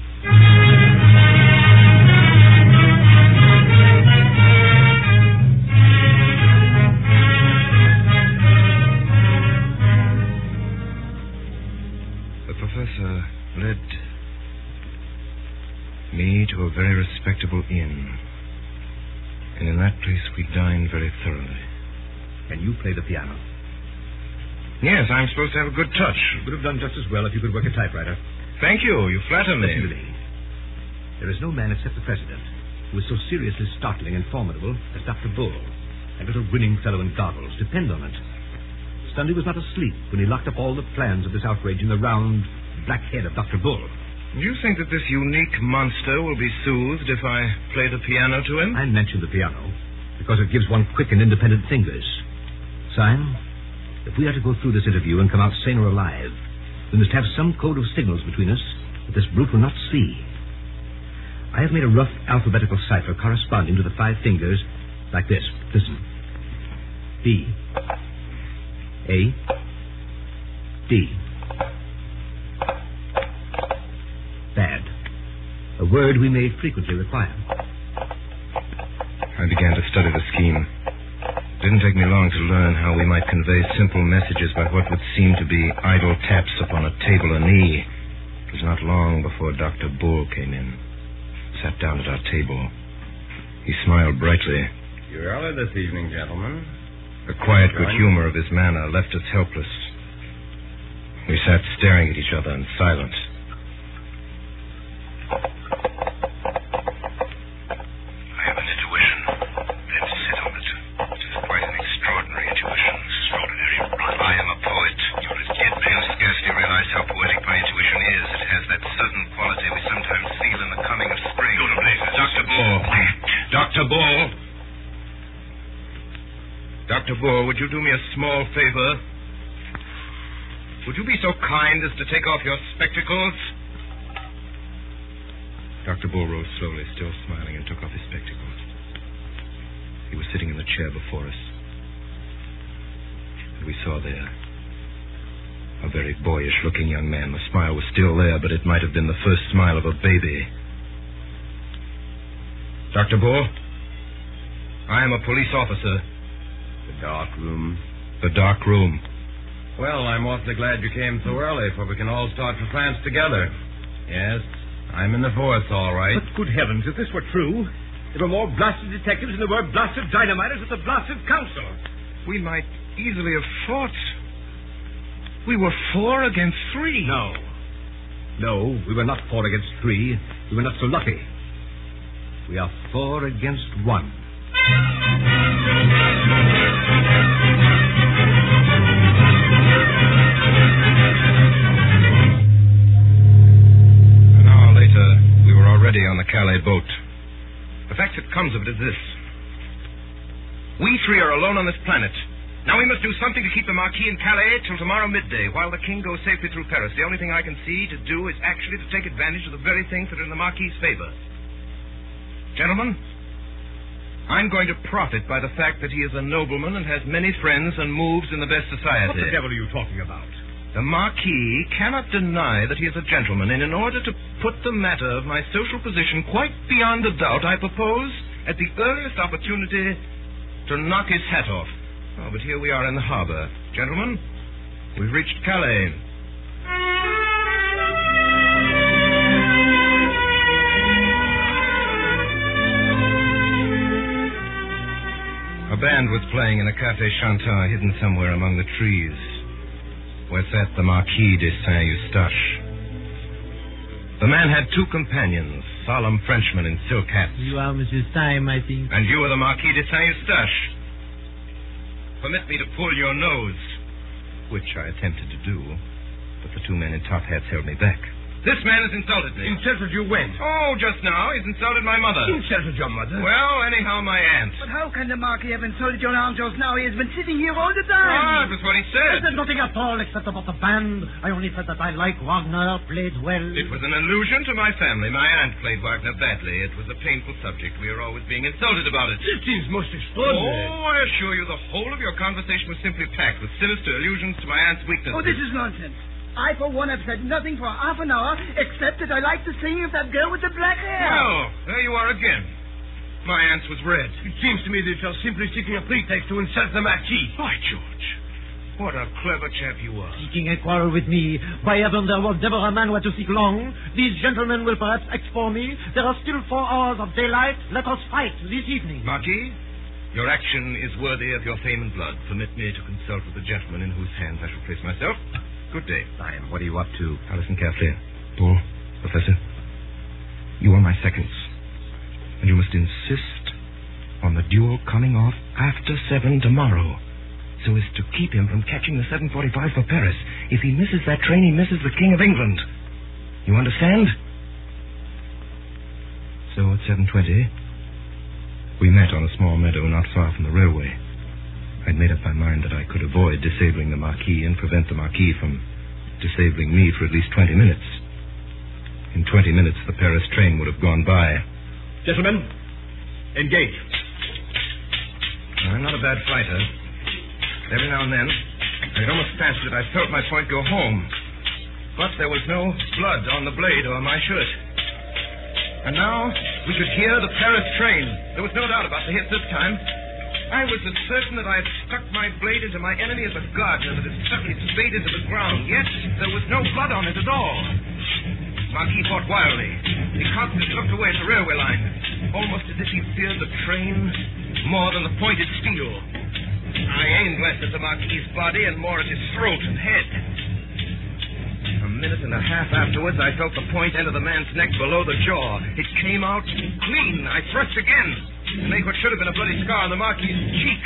[SPEAKER 1] The professor led me to a very respectable inn. And in that place we dined very thoroughly.
[SPEAKER 2] Can you play the piano?
[SPEAKER 1] Yes, I'm supposed to have a good touch.
[SPEAKER 2] You would have done just as well if you could work a typewriter.
[SPEAKER 1] Thank you. You flatter me.
[SPEAKER 2] Listen to me. There is no man except the president who is so seriously startling and formidable as Doctor Bull, that little grinning fellow in goggles. Depend on it. Sunday was not asleep when he locked up all the plans of this outrage in the round, black head of Doctor Bull.
[SPEAKER 1] Do you think that this unique monster will be soothed if I play the piano to him?
[SPEAKER 2] I mentioned the piano because it gives one quick and independent fingers. Simon, if we are to go through this interview and come out sane or alive, we must have some code of signals between us that this brute will not see. I have made a rough alphabetical cipher corresponding to the five fingers like this. Listen. B. A. D. Bad. A word we may frequently require.
[SPEAKER 1] I began to study the scheme. It didn't take me long to learn how we might convey simple messages by what would seem to be idle taps upon a table or knee. It was not long before Doctor Bull came in, sat down at our table. He smiled brightly.
[SPEAKER 11] You're early this evening, gentlemen.
[SPEAKER 1] The quiet good humor of his manner left us helpless. We sat staring at each other in silence. I have an intuition. Let's sit on it. It is quite an extraordinary intuition. Extraordinary. I am a poet. You're a kid. You scarcely realize how poetic my intuition is. It has that sudden quality we sometimes feel in the coming of spring. Go to blazes. Doctor Bull. Doctor Bull. Doctor Bull, would you do me a small favor? Would you be so kind as to take off your spectacles? Doctor Bull rose slowly, still smiling, and took off his spectacles. He was sitting in the chair before us. And we saw there a very boyish-looking young man. The smile was still there, but it might have been the first smile of a baby. Doctor Bull, I am a police officer.
[SPEAKER 11] The dark room.
[SPEAKER 1] The dark room.
[SPEAKER 11] Well, I'm awfully glad you came so early, for we can all start for France together. Yes, I'm in the force, all right.
[SPEAKER 2] But good heavens, if this were true, there were more blasted detectives than there were blasted dynamiters at the blasted council.
[SPEAKER 1] We might easily have fought. We were four against three.
[SPEAKER 2] No. No, we were not four against three. We were not so lucky. We are four against one.
[SPEAKER 1] An hour later, we were already on the Calais boat. The fact that comes of it is this. We three are alone on this planet. Now we must do something to keep the Marquis in Calais till tomorrow midday, while the King goes safely through Paris. The only thing I can see to do is actually to take advantage of the very things that are in the Marquis's favor. Gentlemen, I'm going to profit by the fact that he is a nobleman and has many friends and moves in the best society.
[SPEAKER 2] What the devil are you talking about?
[SPEAKER 1] The Marquis cannot deny that he is a gentleman, and in order to put the matter of my social position quite beyond a doubt, I propose, at the earliest opportunity, to knock his hat off. Oh, but here we are in the harbor. Gentlemen, we've reached Calais. A band was playing in a Café Chantant hidden somewhere among the trees, where sat the Marquis de Saint-Eustache. The man had two companions, solemn Frenchmen in silk hats.
[SPEAKER 10] You are Monsieur Syme, I think.
[SPEAKER 1] And you are the Marquis de Saint-Eustache. Permit me to pull your nose, which I attempted to do, but the two men in top hats held me back. This man has insulted me.
[SPEAKER 2] Insulted you when?
[SPEAKER 1] Oh, just now. He's insulted my mother.
[SPEAKER 2] Insulted your mother?
[SPEAKER 1] Well, anyhow, my aunt.
[SPEAKER 6] But how can the Marquis have insulted your aunt just now? He has been sitting here all the time.
[SPEAKER 1] Ah, that's what he said.
[SPEAKER 10] I said nothing at all except about the band. I only said that I like Wagner, played well.
[SPEAKER 1] It was an allusion to my family. My aunt played Wagner badly. It was a painful subject. We are always being insulted about it.
[SPEAKER 2] It seems most extraordinary.
[SPEAKER 1] Oh, I assure you, the whole of your conversation was simply packed with sinister allusions to my aunt's weaknesses.
[SPEAKER 6] Oh, this is nonsense. I, for one, have said nothing for half an hour, except that I like the singing of that girl with the black hair.
[SPEAKER 1] Well, there you are again. My aunt's was red.
[SPEAKER 2] It seems to me that you're simply seeking a pretext to insult the Marquis.
[SPEAKER 1] By George, what a clever chap you are.
[SPEAKER 10] Seeking a quarrel with me. By heaven, there was never a man who had to seek long. These gentlemen will perhaps expose me. There are still four hours of daylight. Let us fight this evening.
[SPEAKER 1] Marquis, your action is worthy of your fame and blood. Permit me to consult with the gentleman in whose hands I shall place myself. Good day.
[SPEAKER 2] Syme, what are you up to?
[SPEAKER 1] Now listen carefully. Bull, Professor, you are my seconds. And you must insist on the duel coming off after seven tomorrow, so as to keep him from catching the seven forty-five for Paris. If he misses that train, he misses the King of England. You understand? So at seven twenty, we met on a small meadow not far from the railway. I'd made up my mind that I could avoid disabling the Marquis and prevent the Marquis from disabling me for at least twenty minutes. In twenty minutes, the Paris train would have gone by.
[SPEAKER 2] Gentlemen, engage.
[SPEAKER 1] I'm not a bad fighter. Every now and then, I had almost fancied that I felt my point go home. But there was no blood on the blade or my shirt. And now we could hear the Paris train. There was no doubt about the hit this time. I was as certain that I had stuck my blade into my enemy as a gardener that had stuck his spade into the ground. Yet there was no blood on it at all. Marquis fought wildly. He constantly looked away at the railway line, almost as if he feared the train more than the pointed steel. I aimed less at the Marquis's body and more at his throat and head. A minute and a half afterwards, I felt the point enter the man's neck below the jaw. It came out clean. I thrust again to make what should have been a bloody scar on the Marquis's cheek.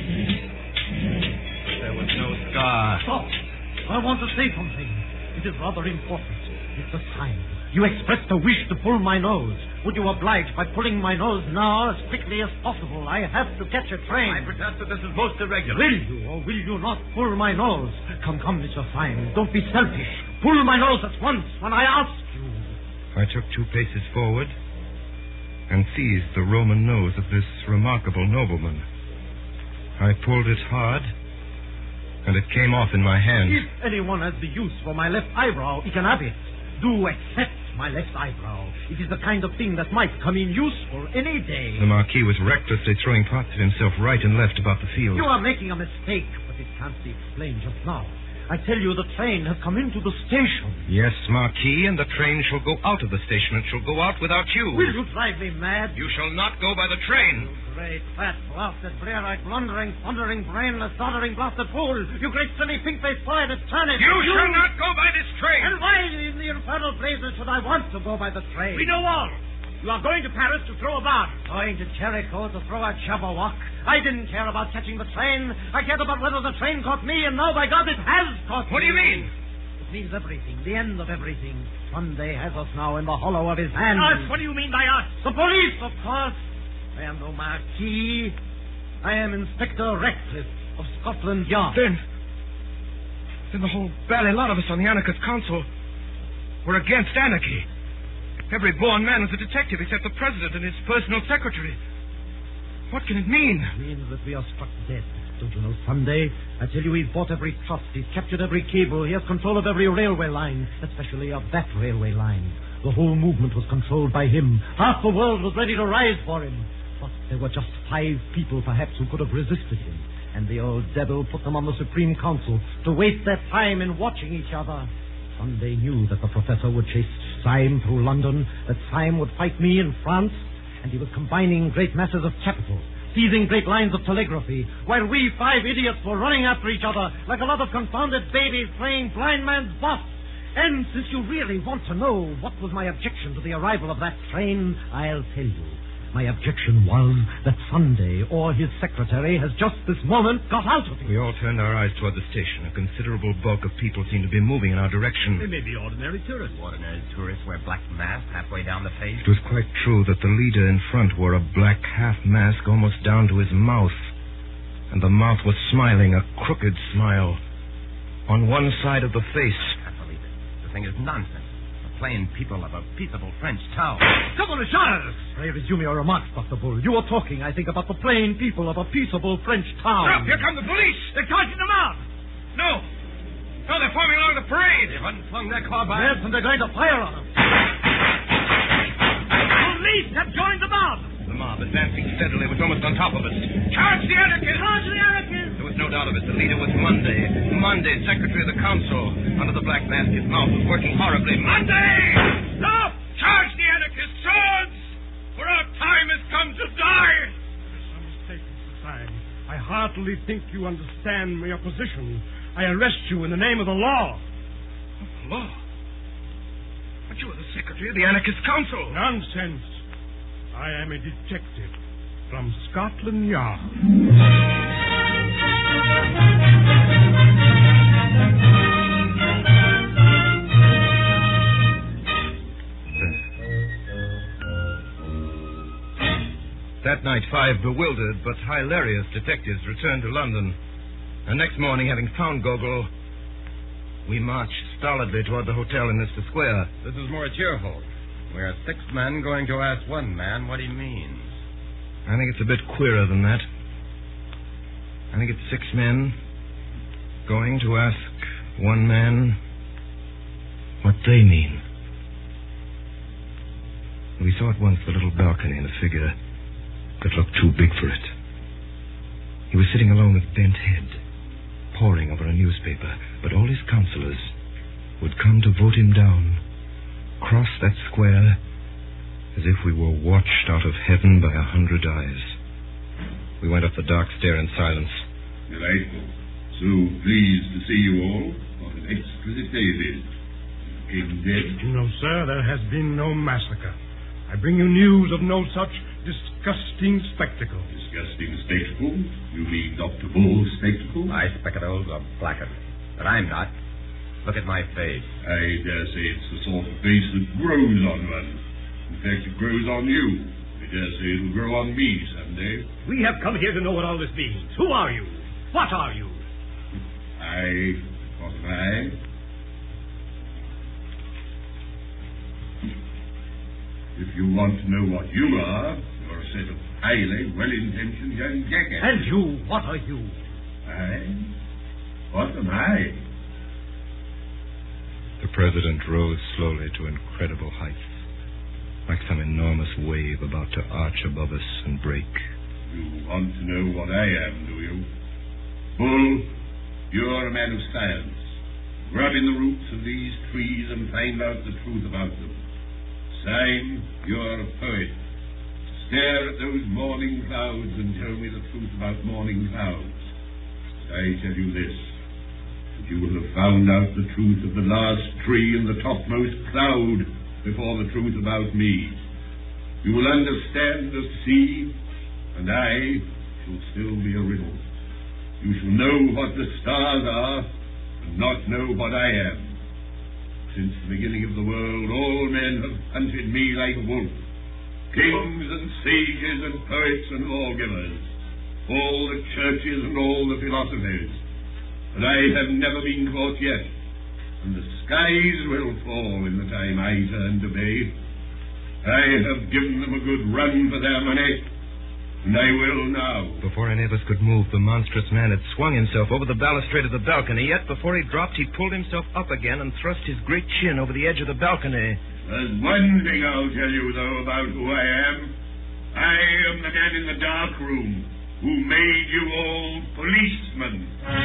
[SPEAKER 1] But there was no scar.
[SPEAKER 10] Stop. I want to say something. It is rather important. Mister Syme, you expressed a wish to pull my nose. Would you oblige by pulling my nose now as quickly as possible? I have to catch a train.
[SPEAKER 1] I protest that this is most irregular.
[SPEAKER 10] Will you or will you not pull my nose? Come, come, Mister Syme. Don't be selfish. Pull my nose at once when I ask you.
[SPEAKER 1] I took two paces forward and seized the Roman nose of this remarkable nobleman. I pulled it hard, and it came off in my hand.
[SPEAKER 10] If anyone has the use for my left eyebrow, he can have it. Do accept my left eyebrow. It is the kind of thing that might come in useful any day.
[SPEAKER 1] The Marquis was recklessly throwing parts of himself right and left about the field.
[SPEAKER 10] You are making a mistake, but it can't be explained just now. I tell you, the train has come into the station.
[SPEAKER 1] Yes, Marquis, and the train shall go out of the station and shall go out without you.
[SPEAKER 10] Will you drive me mad?
[SPEAKER 1] You shall not go by the train.
[SPEAKER 10] You great, fat, blasted, blear-eyed, blundering, thundering, brainless, doddering, blasted fool. You great, silly, pink-faced, fly-headed turnip.
[SPEAKER 1] You, you shall not go by this train.
[SPEAKER 10] And why in the infernal blazes should I want to go by the train?
[SPEAKER 5] We know all. You are going to Paris to throw a bomb.
[SPEAKER 10] Going to Jericho to throw a Jabberwock. I didn't care about catching the train. I cared about whether the train caught me, and now, by God, it has caught
[SPEAKER 1] What
[SPEAKER 10] me.
[SPEAKER 1] do you mean?
[SPEAKER 10] It means everything. The end of everything. Sunday has us now in the hollow of his hand.
[SPEAKER 5] Us? What do you mean by us?
[SPEAKER 10] The police, of course. I am no Marquis. I am Inspector Ratcliffe of Scotland Yard.
[SPEAKER 1] Then, then the whole bally lot of us on the anarchist council were against anarchy. Every born man was a detective except the president and his personal secretary. What can it mean?
[SPEAKER 10] It means that we are struck dead. Don't you know, Sunday? I tell you, he's bought every trust. He's captured every cable. He has control of every railway line, especially of that railway line. The whole movement was controlled by him. Half the world was ready to rise for him. But there were just five people, perhaps, who could have resisted him. And the old devil put them on the Supreme Council to waste their time in watching each other. Sunday knew that the professor would chase Syme through London, that Syme would fight me in France, and he was combining great masses of capital, seizing great lines of telegraphy, while we five idiots were running after each other like a lot of confounded babies playing blind man's buff. And since you really want to know what was my objection to the arrival of that train, I'll tell you. My objection was that Sunday or his secretary has just this moment got out of it.
[SPEAKER 1] We all turned our eyes toward the station. A considerable bulk of people seemed to be moving in our direction.
[SPEAKER 5] They may be ordinary tourists.
[SPEAKER 11] Ordinary tourists wear black masks halfway down the face.
[SPEAKER 1] It was quite true that the leader in front wore a black half mask almost down to his mouth. And the mouth was smiling, a crooked smile, on one side of the face.
[SPEAKER 11] I can't believe it. The thing is nonsense. Plain people of a peaceable French town.
[SPEAKER 10] Someone is shot! Pray resume your remarks, Doctor Bull. You were talking, I think, about the plain people of a peaceable French town.
[SPEAKER 1] Stop! Here come the police!
[SPEAKER 5] They're charging them out!
[SPEAKER 1] No! No, they're forming along the parade!
[SPEAKER 11] They've unslung their carbines.
[SPEAKER 10] Yes, and they're going to fire on them.
[SPEAKER 5] Police have joined the mob!
[SPEAKER 1] The mob, advancing steadily, was almost on top of us. Charge the anarchists!
[SPEAKER 5] Charge the anarchists!
[SPEAKER 1] There was no doubt of it. The leader was Monday. Monday, secretary of the council. Under the black mask, his mouth was working horribly. Monday! Stop! Charge the anarchists! Swords! For our time has come to die!
[SPEAKER 9] There's some mistake, Mister Syme. I heartily think you understand your position. I arrest you in the name of the law.
[SPEAKER 1] The law? But you are the secretary of the anarchist council.
[SPEAKER 9] Nonsense. I am a detective from Scotland Yard.
[SPEAKER 1] That night, five bewildered but hilarious detectives returned to London. And next morning, having found Gogol, we marched stolidly toward the hotel in Mister Square.
[SPEAKER 11] This is more cheerful. We're six men going to ask one man what he means.
[SPEAKER 1] I think it's a bit queerer than that. I think it's six men going to ask one man what they mean. We saw at once the little balcony and a figure that looked too big for it. He was sitting alone with bent head, poring over a newspaper, but all his counselors would come to vote him down, cross that square as if we were watched out of heaven by a hundred eyes. We went up the dark stair in silence.
[SPEAKER 8] Delightful. So pleased to see you all. What an exquisite day it is. King dead?
[SPEAKER 9] No, sir, there has been no massacre. I bring you news of no such disgusting spectacle.
[SPEAKER 8] Disgusting spectacle? You mean Doctor Bull's spectacle?
[SPEAKER 11] My spectacles are blackened, but I'm not. Look at my face.
[SPEAKER 8] I dare say it's the sort of face that grows on one. In fact, it grows on you. I dare say it'll grow on me someday.
[SPEAKER 5] We have come here to know what all this means. Who are you? What are you?
[SPEAKER 8] I... What am I? If you want to know what you are, you're a set of highly well-intentioned young jackasses.
[SPEAKER 5] And you, what are you?
[SPEAKER 8] I? What am I?
[SPEAKER 1] The president rose slowly to incredible heights, like some enormous wave about to arch above us and break.
[SPEAKER 8] You want to know what I am, do you? Bull, you're a man of science. Grub in the roots of these trees and find out the truth about them. Syme, you're a poet. Stare at those morning clouds and tell me the truth about morning clouds. But I tell you this, that you will have found out the truth of the last tree and the topmost cloud before the truth about me. You will understand the sea, and I shall still be a riddle. You shall know what the stars are, and not know what I am. Since the beginning of the world, all men have hunted me like a wolf. Kings and sages and poets and lawgivers, all the churches and all the philosophers. But I have never been caught yet, and the skies will fall in the time I turn to bay. I have given them a good run for their money, and I will now.
[SPEAKER 1] Before any of us could move, the monstrous man had swung himself over the balustrade of the balcony, yet before he dropped, he pulled himself up again and thrust his great chin over the edge of the balcony.
[SPEAKER 8] There's one thing I'll tell you, though, about who I am. I am the man in the dark room who made you all policemen.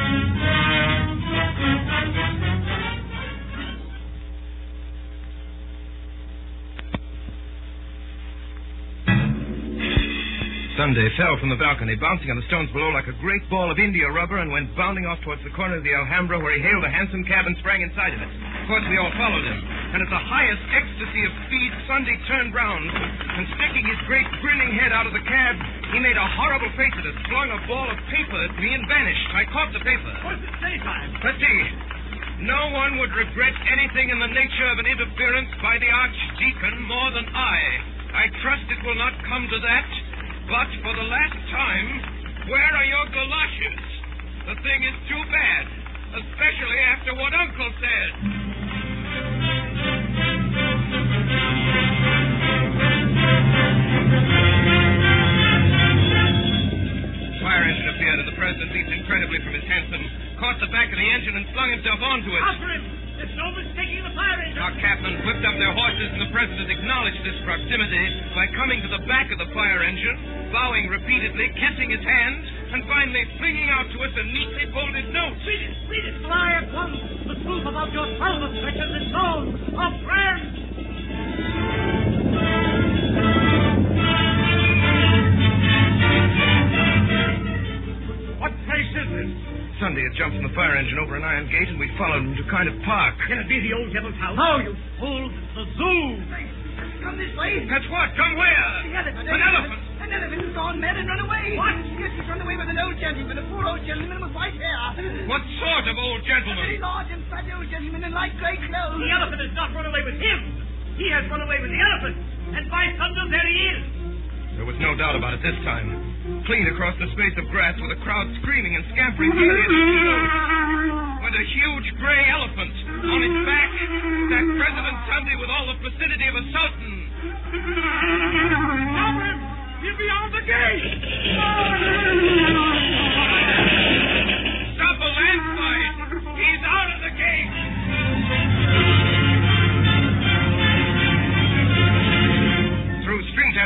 [SPEAKER 1] Sunday fell from the balcony, bouncing on the stones below like a great ball of India rubber, and went bounding off towards the corner of the Alhambra, where he hailed a hansom cab and sprang inside of it. Of course, we all followed him, and at the highest ecstasy of speed, Sunday turned round, and sticking his great grinning head out of the cab, he made a horrible face at us, flung a ball of paper at me, and vanished. I caught the paper.
[SPEAKER 5] What does it say, Syme?
[SPEAKER 1] Let's see. No one would regret anything in the nature of an interference by the Archdeacon more than I. I trust it will not come to that. But for the last time, where are your galoshes? The thing is too bad, especially after what Uncle said. Fire engine appeared, and the president leaped incredibly from his hansom, caught the back of the engine, and flung himself onto it.
[SPEAKER 5] After him! There's no mistaking the fire engine!
[SPEAKER 1] Our captain whipped up their horses, and the president acknowledged this proximity by coming to the back of the fire engine, bowing repeatedly, kissing his hands, and finally flinging out to us a neatly folded note.
[SPEAKER 5] Read it! Read it! Fly at once! The truth about your father's treasures is known! A friend! What place is this?
[SPEAKER 1] Sunday had jumped from the fire engine over an iron gate, and we followed him to a kind of park.
[SPEAKER 5] Can it be the old devil's house?
[SPEAKER 6] No, you
[SPEAKER 5] fool! It's the zoo!
[SPEAKER 6] come this way.
[SPEAKER 1] That's what? Come where?
[SPEAKER 6] The elephant.
[SPEAKER 1] An elephant?
[SPEAKER 6] An elephant who's gone mad and run away.
[SPEAKER 5] What?
[SPEAKER 6] Yes, he's run away with an old gentleman, a poor old gentleman with white hair.
[SPEAKER 1] What sort of old
[SPEAKER 6] A
[SPEAKER 1] gentleman?
[SPEAKER 6] very large and fat old gentleman in light grey clothes.
[SPEAKER 5] The elephant has not run away with him. He has run away with the elephant. And by thunder, there he is.
[SPEAKER 1] There was no doubt about it this time. Clean across the space of grass with a crowd screaming and scampering gaily at his heels went a huge gray elephant. On its back sat President Sunday with all the placidity of a sultan.
[SPEAKER 5] Stop him! He's beyond the gate!
[SPEAKER 1] Stop a landslide!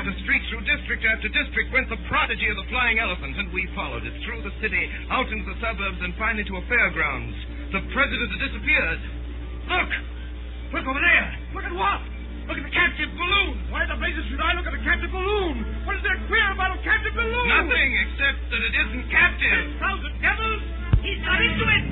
[SPEAKER 7] after street, through district after district, went the prodigy of the flying elephant, and we followed it through the city, out into the suburbs, and finally to a fairgrounds. The president had disappeared. Look! Look over there!
[SPEAKER 9] Look at what?
[SPEAKER 7] Look at the captive balloon!
[SPEAKER 9] Why the blazes should I look at a captive balloon? What is there queer about a captive balloon?
[SPEAKER 7] Nothing, except that it isn't captive.
[SPEAKER 9] Ten thousand devils!
[SPEAKER 5] He's got into it!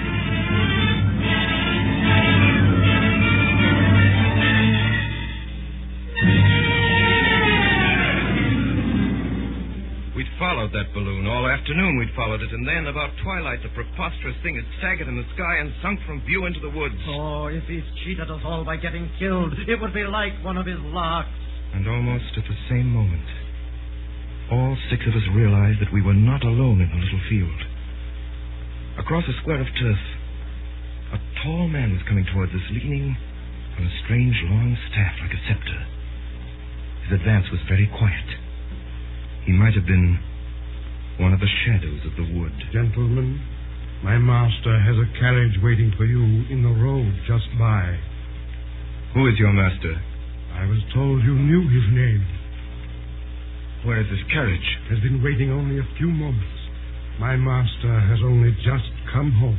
[SPEAKER 1] We'd followed that balloon. All afternoon we'd followed it, and then, about twilight, the preposterous thing had staggered in the sky and sunk from view into the woods.
[SPEAKER 10] Oh, if he's cheated us all by getting killed, it would be like one of his larks.
[SPEAKER 1] And almost at the same moment, all six of us realized that we were not alone in the little field. Across a square of turf, a tall man was coming towards us, leaning on a strange long staff like a scepter. His advance was very quiet. He might have been one of the shadows of the wood.
[SPEAKER 9] Gentlemen, my master has a carriage waiting for you in the road just by.
[SPEAKER 1] Who is your master?
[SPEAKER 9] I was told you knew his name.
[SPEAKER 1] Where is this carriage?
[SPEAKER 9] Has been waiting only a few moments. My master has only just come home.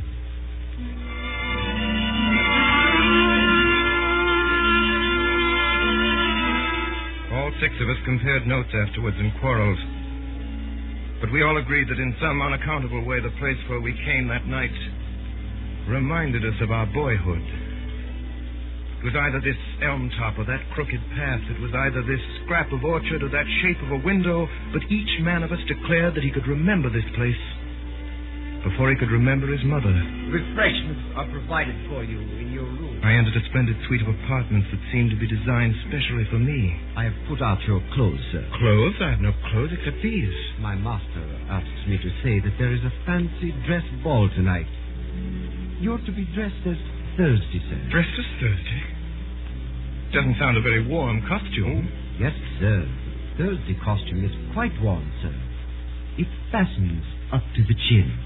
[SPEAKER 1] All six of us compared notes afterwards and quarreled. But we all agreed that in some unaccountable way the place where we came that night reminded us of our boyhood. It was either this elm top or that crooked path. It was either this scrap of orchard or that shape of a window. But each man of us declared that he could remember this place before he could remember his mother.
[SPEAKER 2] Refreshments are provided for you in your room.
[SPEAKER 1] I entered a splendid suite of apartments that seemed to be designed specially for me.
[SPEAKER 2] I have put out your clothes, sir.
[SPEAKER 1] Clothes? I have no clothes except these.
[SPEAKER 2] My master asks me to say that there is a fancy dress ball tonight. You're to be dressed as Thursday, sir.
[SPEAKER 1] Dressed as Thursday? Doesn't sound a very warm costume.
[SPEAKER 2] Oh, yes, sir. Thursday costume is quite warm, sir. It fastens up to the chin.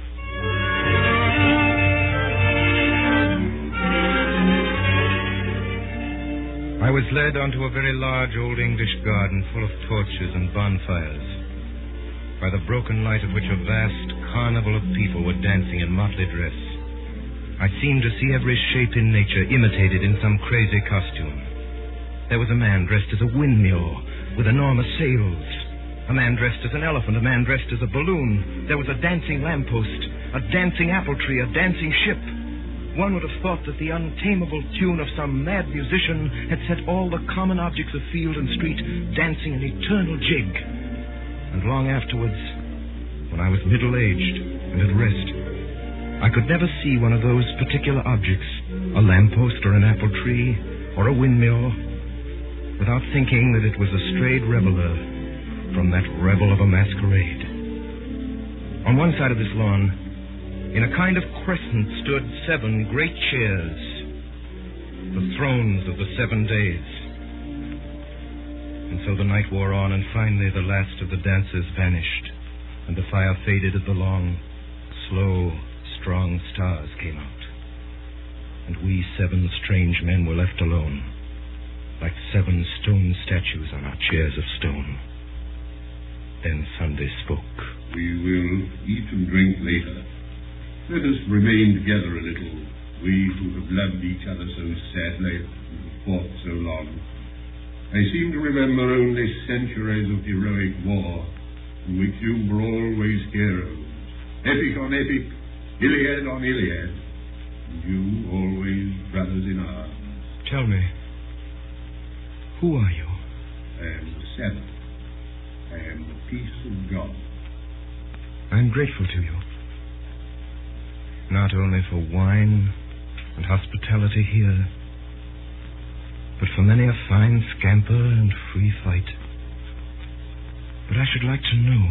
[SPEAKER 1] I was led onto a very large old English garden full of torches and bonfires, by the broken light of which a vast carnival of people were dancing in motley dress. I seemed to see every shape in nature imitated in some crazy costume. There was a man dressed as a windmill with enormous sails, a man dressed as an elephant, a man dressed as a balloon. There was a dancing lamppost, a dancing apple tree, a dancing ship. One would have thought that the untamable tune of some mad musician had set all the common objects of field and street dancing an eternal jig. And long afterwards, when I was middle-aged and at rest, I could never see one of those particular objects, a lamppost or an apple tree or a windmill, without thinking that it was a strayed reveler from that revel of a masquerade. On one side of this lawn, in a kind of crescent, stood seven great chairs, the thrones of the seven days. And so the night wore on, and finally the last of the dancers vanished, and the fire faded as the long, slow, strong stars came out. And we seven strange men were left alone, like seven stone statues on our chairs of stone. Then Sunday spoke.
[SPEAKER 8] We will eat and drink later. Let us remain together a little, we who have loved each other so sadly and have fought so long. I seem to remember only centuries of heroic war, in which you were always heroes, epic on epic, Iliad on Iliad, and you always brothers in arms.
[SPEAKER 1] Tell me, who are you?
[SPEAKER 8] I am the Sabbath. I am the peace of God.
[SPEAKER 1] I'm grateful to you. Not only for wine and hospitality here, but for many a fine scamper and free fight. But I should like to know.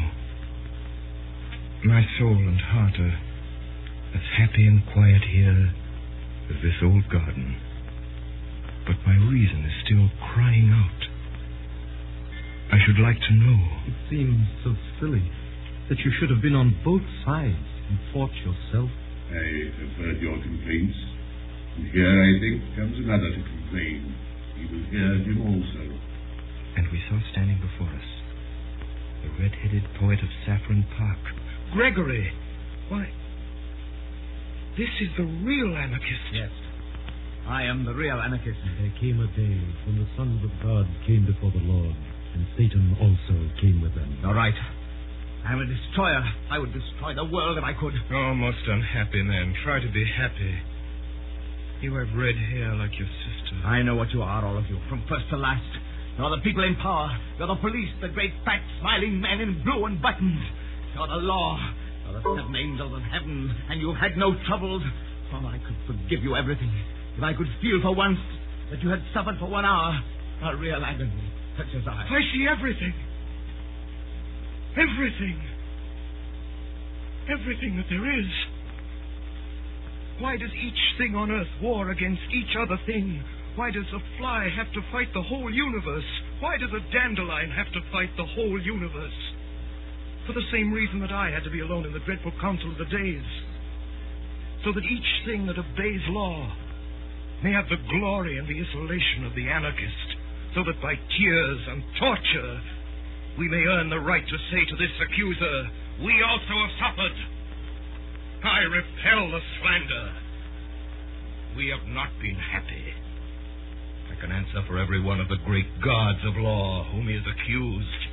[SPEAKER 1] My soul and heart are as happy and quiet here as this old garden. But my reason is still crying out. I should like to know.
[SPEAKER 10] It seems so silly that you should have been on both sides and fought yourself.
[SPEAKER 8] I have heard your complaints, and here, I think, comes another to complain. He will hear him also.
[SPEAKER 1] And we saw standing before us the red-headed poet of Saffron Park. Gregory! Why, this is the real anarchist.
[SPEAKER 2] Yes. I am the real anarchist.
[SPEAKER 10] There came a day when the sons of God came before the Lord, and Satan also came with them.
[SPEAKER 2] You're right. I'm a destroyer. I would destroy the world if I could.
[SPEAKER 1] Oh, most unhappy man. Try to be happy. You have red hair like your sister.
[SPEAKER 2] I know what you are, all of you, from first to last. You're the people in power. You're the police, the great fat smiling men in blue and buttons. You're the law. You're the seven angels of heaven, and you've had no troubles. Oh, I could forgive you everything if I could feel for once that you had suffered for one hour a real agony, such as I.
[SPEAKER 1] I see everything. Everything. Everything that there is. Why does each thing on earth war against each other thing? Why does a fly have to fight the whole universe? Why does a dandelion have to fight the whole universe? For the same reason that I had to be alone in the dreadful council of the days. So that each thing that obeys law may have the glory and the isolation of the anarchist. So that by tears and torture we may earn the right to say to this accuser, we also have suffered. I repel the slander. We have not been happy. I can answer for every one of the great gods of law whom he is accused.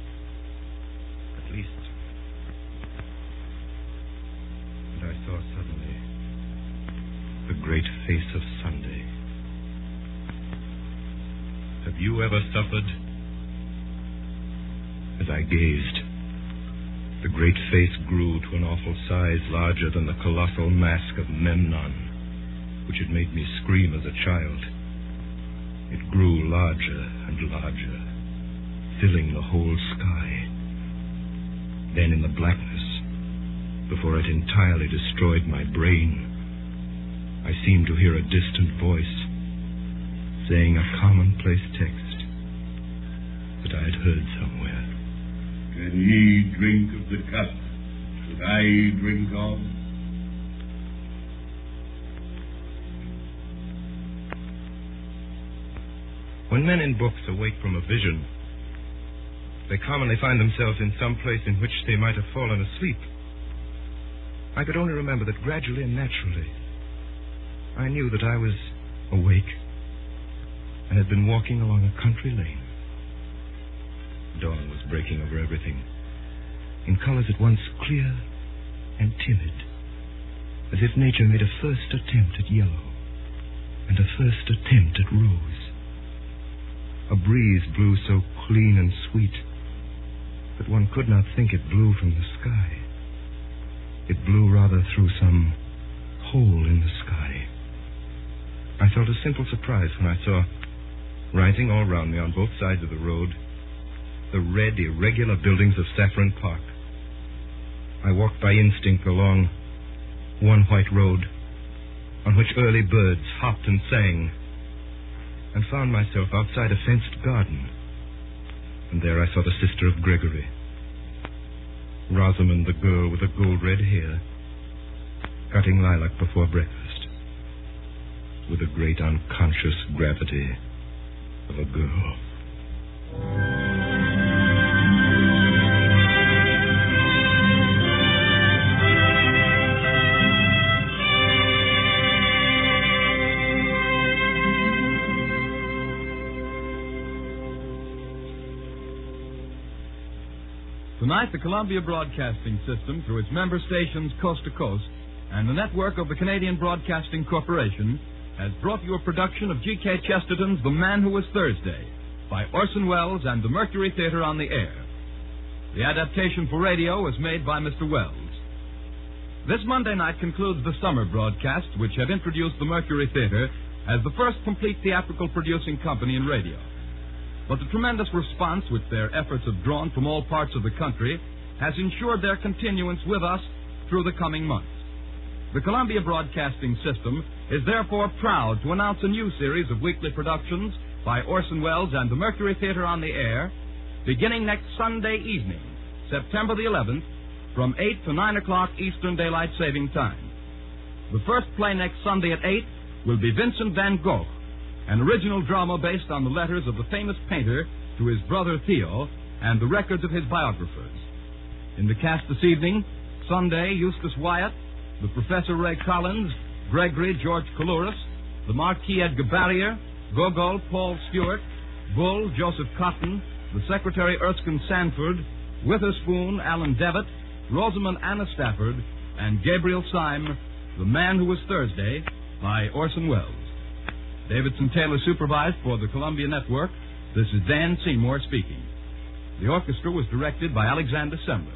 [SPEAKER 1] At least. And I saw suddenly the great face of Sunday. Have you ever suffered? As I gazed, the great face grew to an awful size larger than the colossal mask of Memnon, which had made me scream as a child. It grew larger and larger, filling the whole sky. Then in the blackness, before it entirely destroyed my brain, I seemed to hear a distant voice saying a commonplace text that I had heard somewhere.
[SPEAKER 8] Can ye drink of the cup that I drink of?
[SPEAKER 1] When men in books awake from a vision, they commonly find themselves in some place in which they might have fallen asleep. I could only remember that gradually and naturally I knew that I was awake and had been walking along a country lane. Dawn was breaking over everything, in colors at once clear and timid, as if nature made a first attempt at yellow and a first attempt at rose. A breeze blew so clean and sweet that one could not think it blew from the sky. It blew rather through some hole in the sky. I felt a simple surprise when I saw, rising all round me on both sides of the road, the red, irregular buildings of Saffron Park. I walked by instinct along one white road on which early birds hopped and sang, and found myself outside a fenced garden. And there I saw the sister of Gregory, Rosamond, the girl with the gold-red hair, cutting lilac before breakfast, with the great unconscious gravity of a girl.
[SPEAKER 12] Tonight, the Columbia Broadcasting System, through its member stations coast to coast, and the network of the Canadian Broadcasting Corporation, has brought you a production of G K Chesterton's The Man Who Was Thursday, by Orson Welles and the Mercury Theatre on the air. The adaptation for radio was made by Mister Welles. This Monday night concludes the summer broadcasts, which have introduced the Mercury Theatre as the first complete theatrical producing company in radio. But the tremendous response which their efforts have drawn from all parts of the country has ensured their continuance with us through the coming months. The Columbia Broadcasting System is therefore proud to announce a new series of weekly productions by Orson Welles and the Mercury Theatre on the air, beginning next Sunday evening, September the eleventh, from eight to nine o'clock Eastern Daylight Saving Time. The first play next Sunday at eight will be Vincent van Gogh, an original drama based on the letters of the famous painter to his brother Theo and the records of his biographers. In the cast this evening, Sunday, Eustace Wyatt, the Professor Ray Collins, Gregory George Coulouris, the Marquis Edgar Barrier, Gogol Paul Stewart, Bull Joseph Cotton, the Secretary Erskine Sanford, Witherspoon Alan Devitt, Rosamond Anna Stafford, and Gabriel Syme, The Man Who Was Thursday, by Orson Welles. Davidson Taylor supervised for the Columbia Network. This is Dan Seymour speaking. The orchestra was directed by Alexander Semler.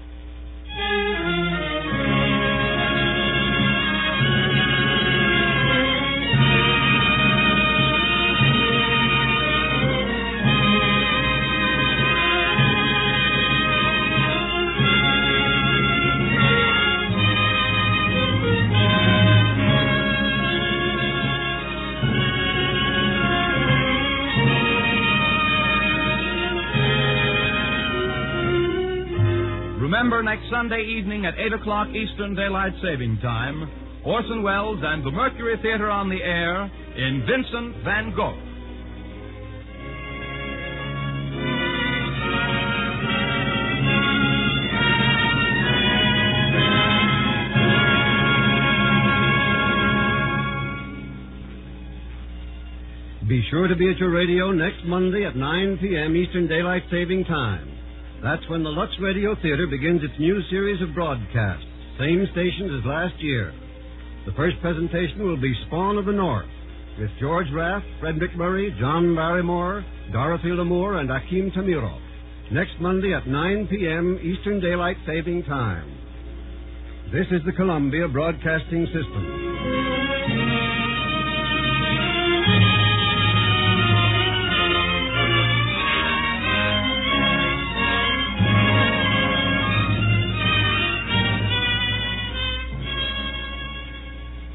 [SPEAKER 12] Remember, next Sunday evening at eight o'clock Eastern Daylight Saving Time, Orson Welles and the Mercury Theater on the air in Vincent van Gogh.
[SPEAKER 13] Be sure to be at your radio next Monday at nine p.m. Eastern Daylight Saving Time. That's when the Lux Radio Theater begins its new series of broadcasts, same stations as last year. The first presentation will be Spawn of the North, with George Raft, Fred McMurray, John Barrymore, Dorothy Lamour, and Akim Tamirov. Next Monday at nine p.m. Eastern Daylight Saving Time. This is the Columbia Broadcasting System.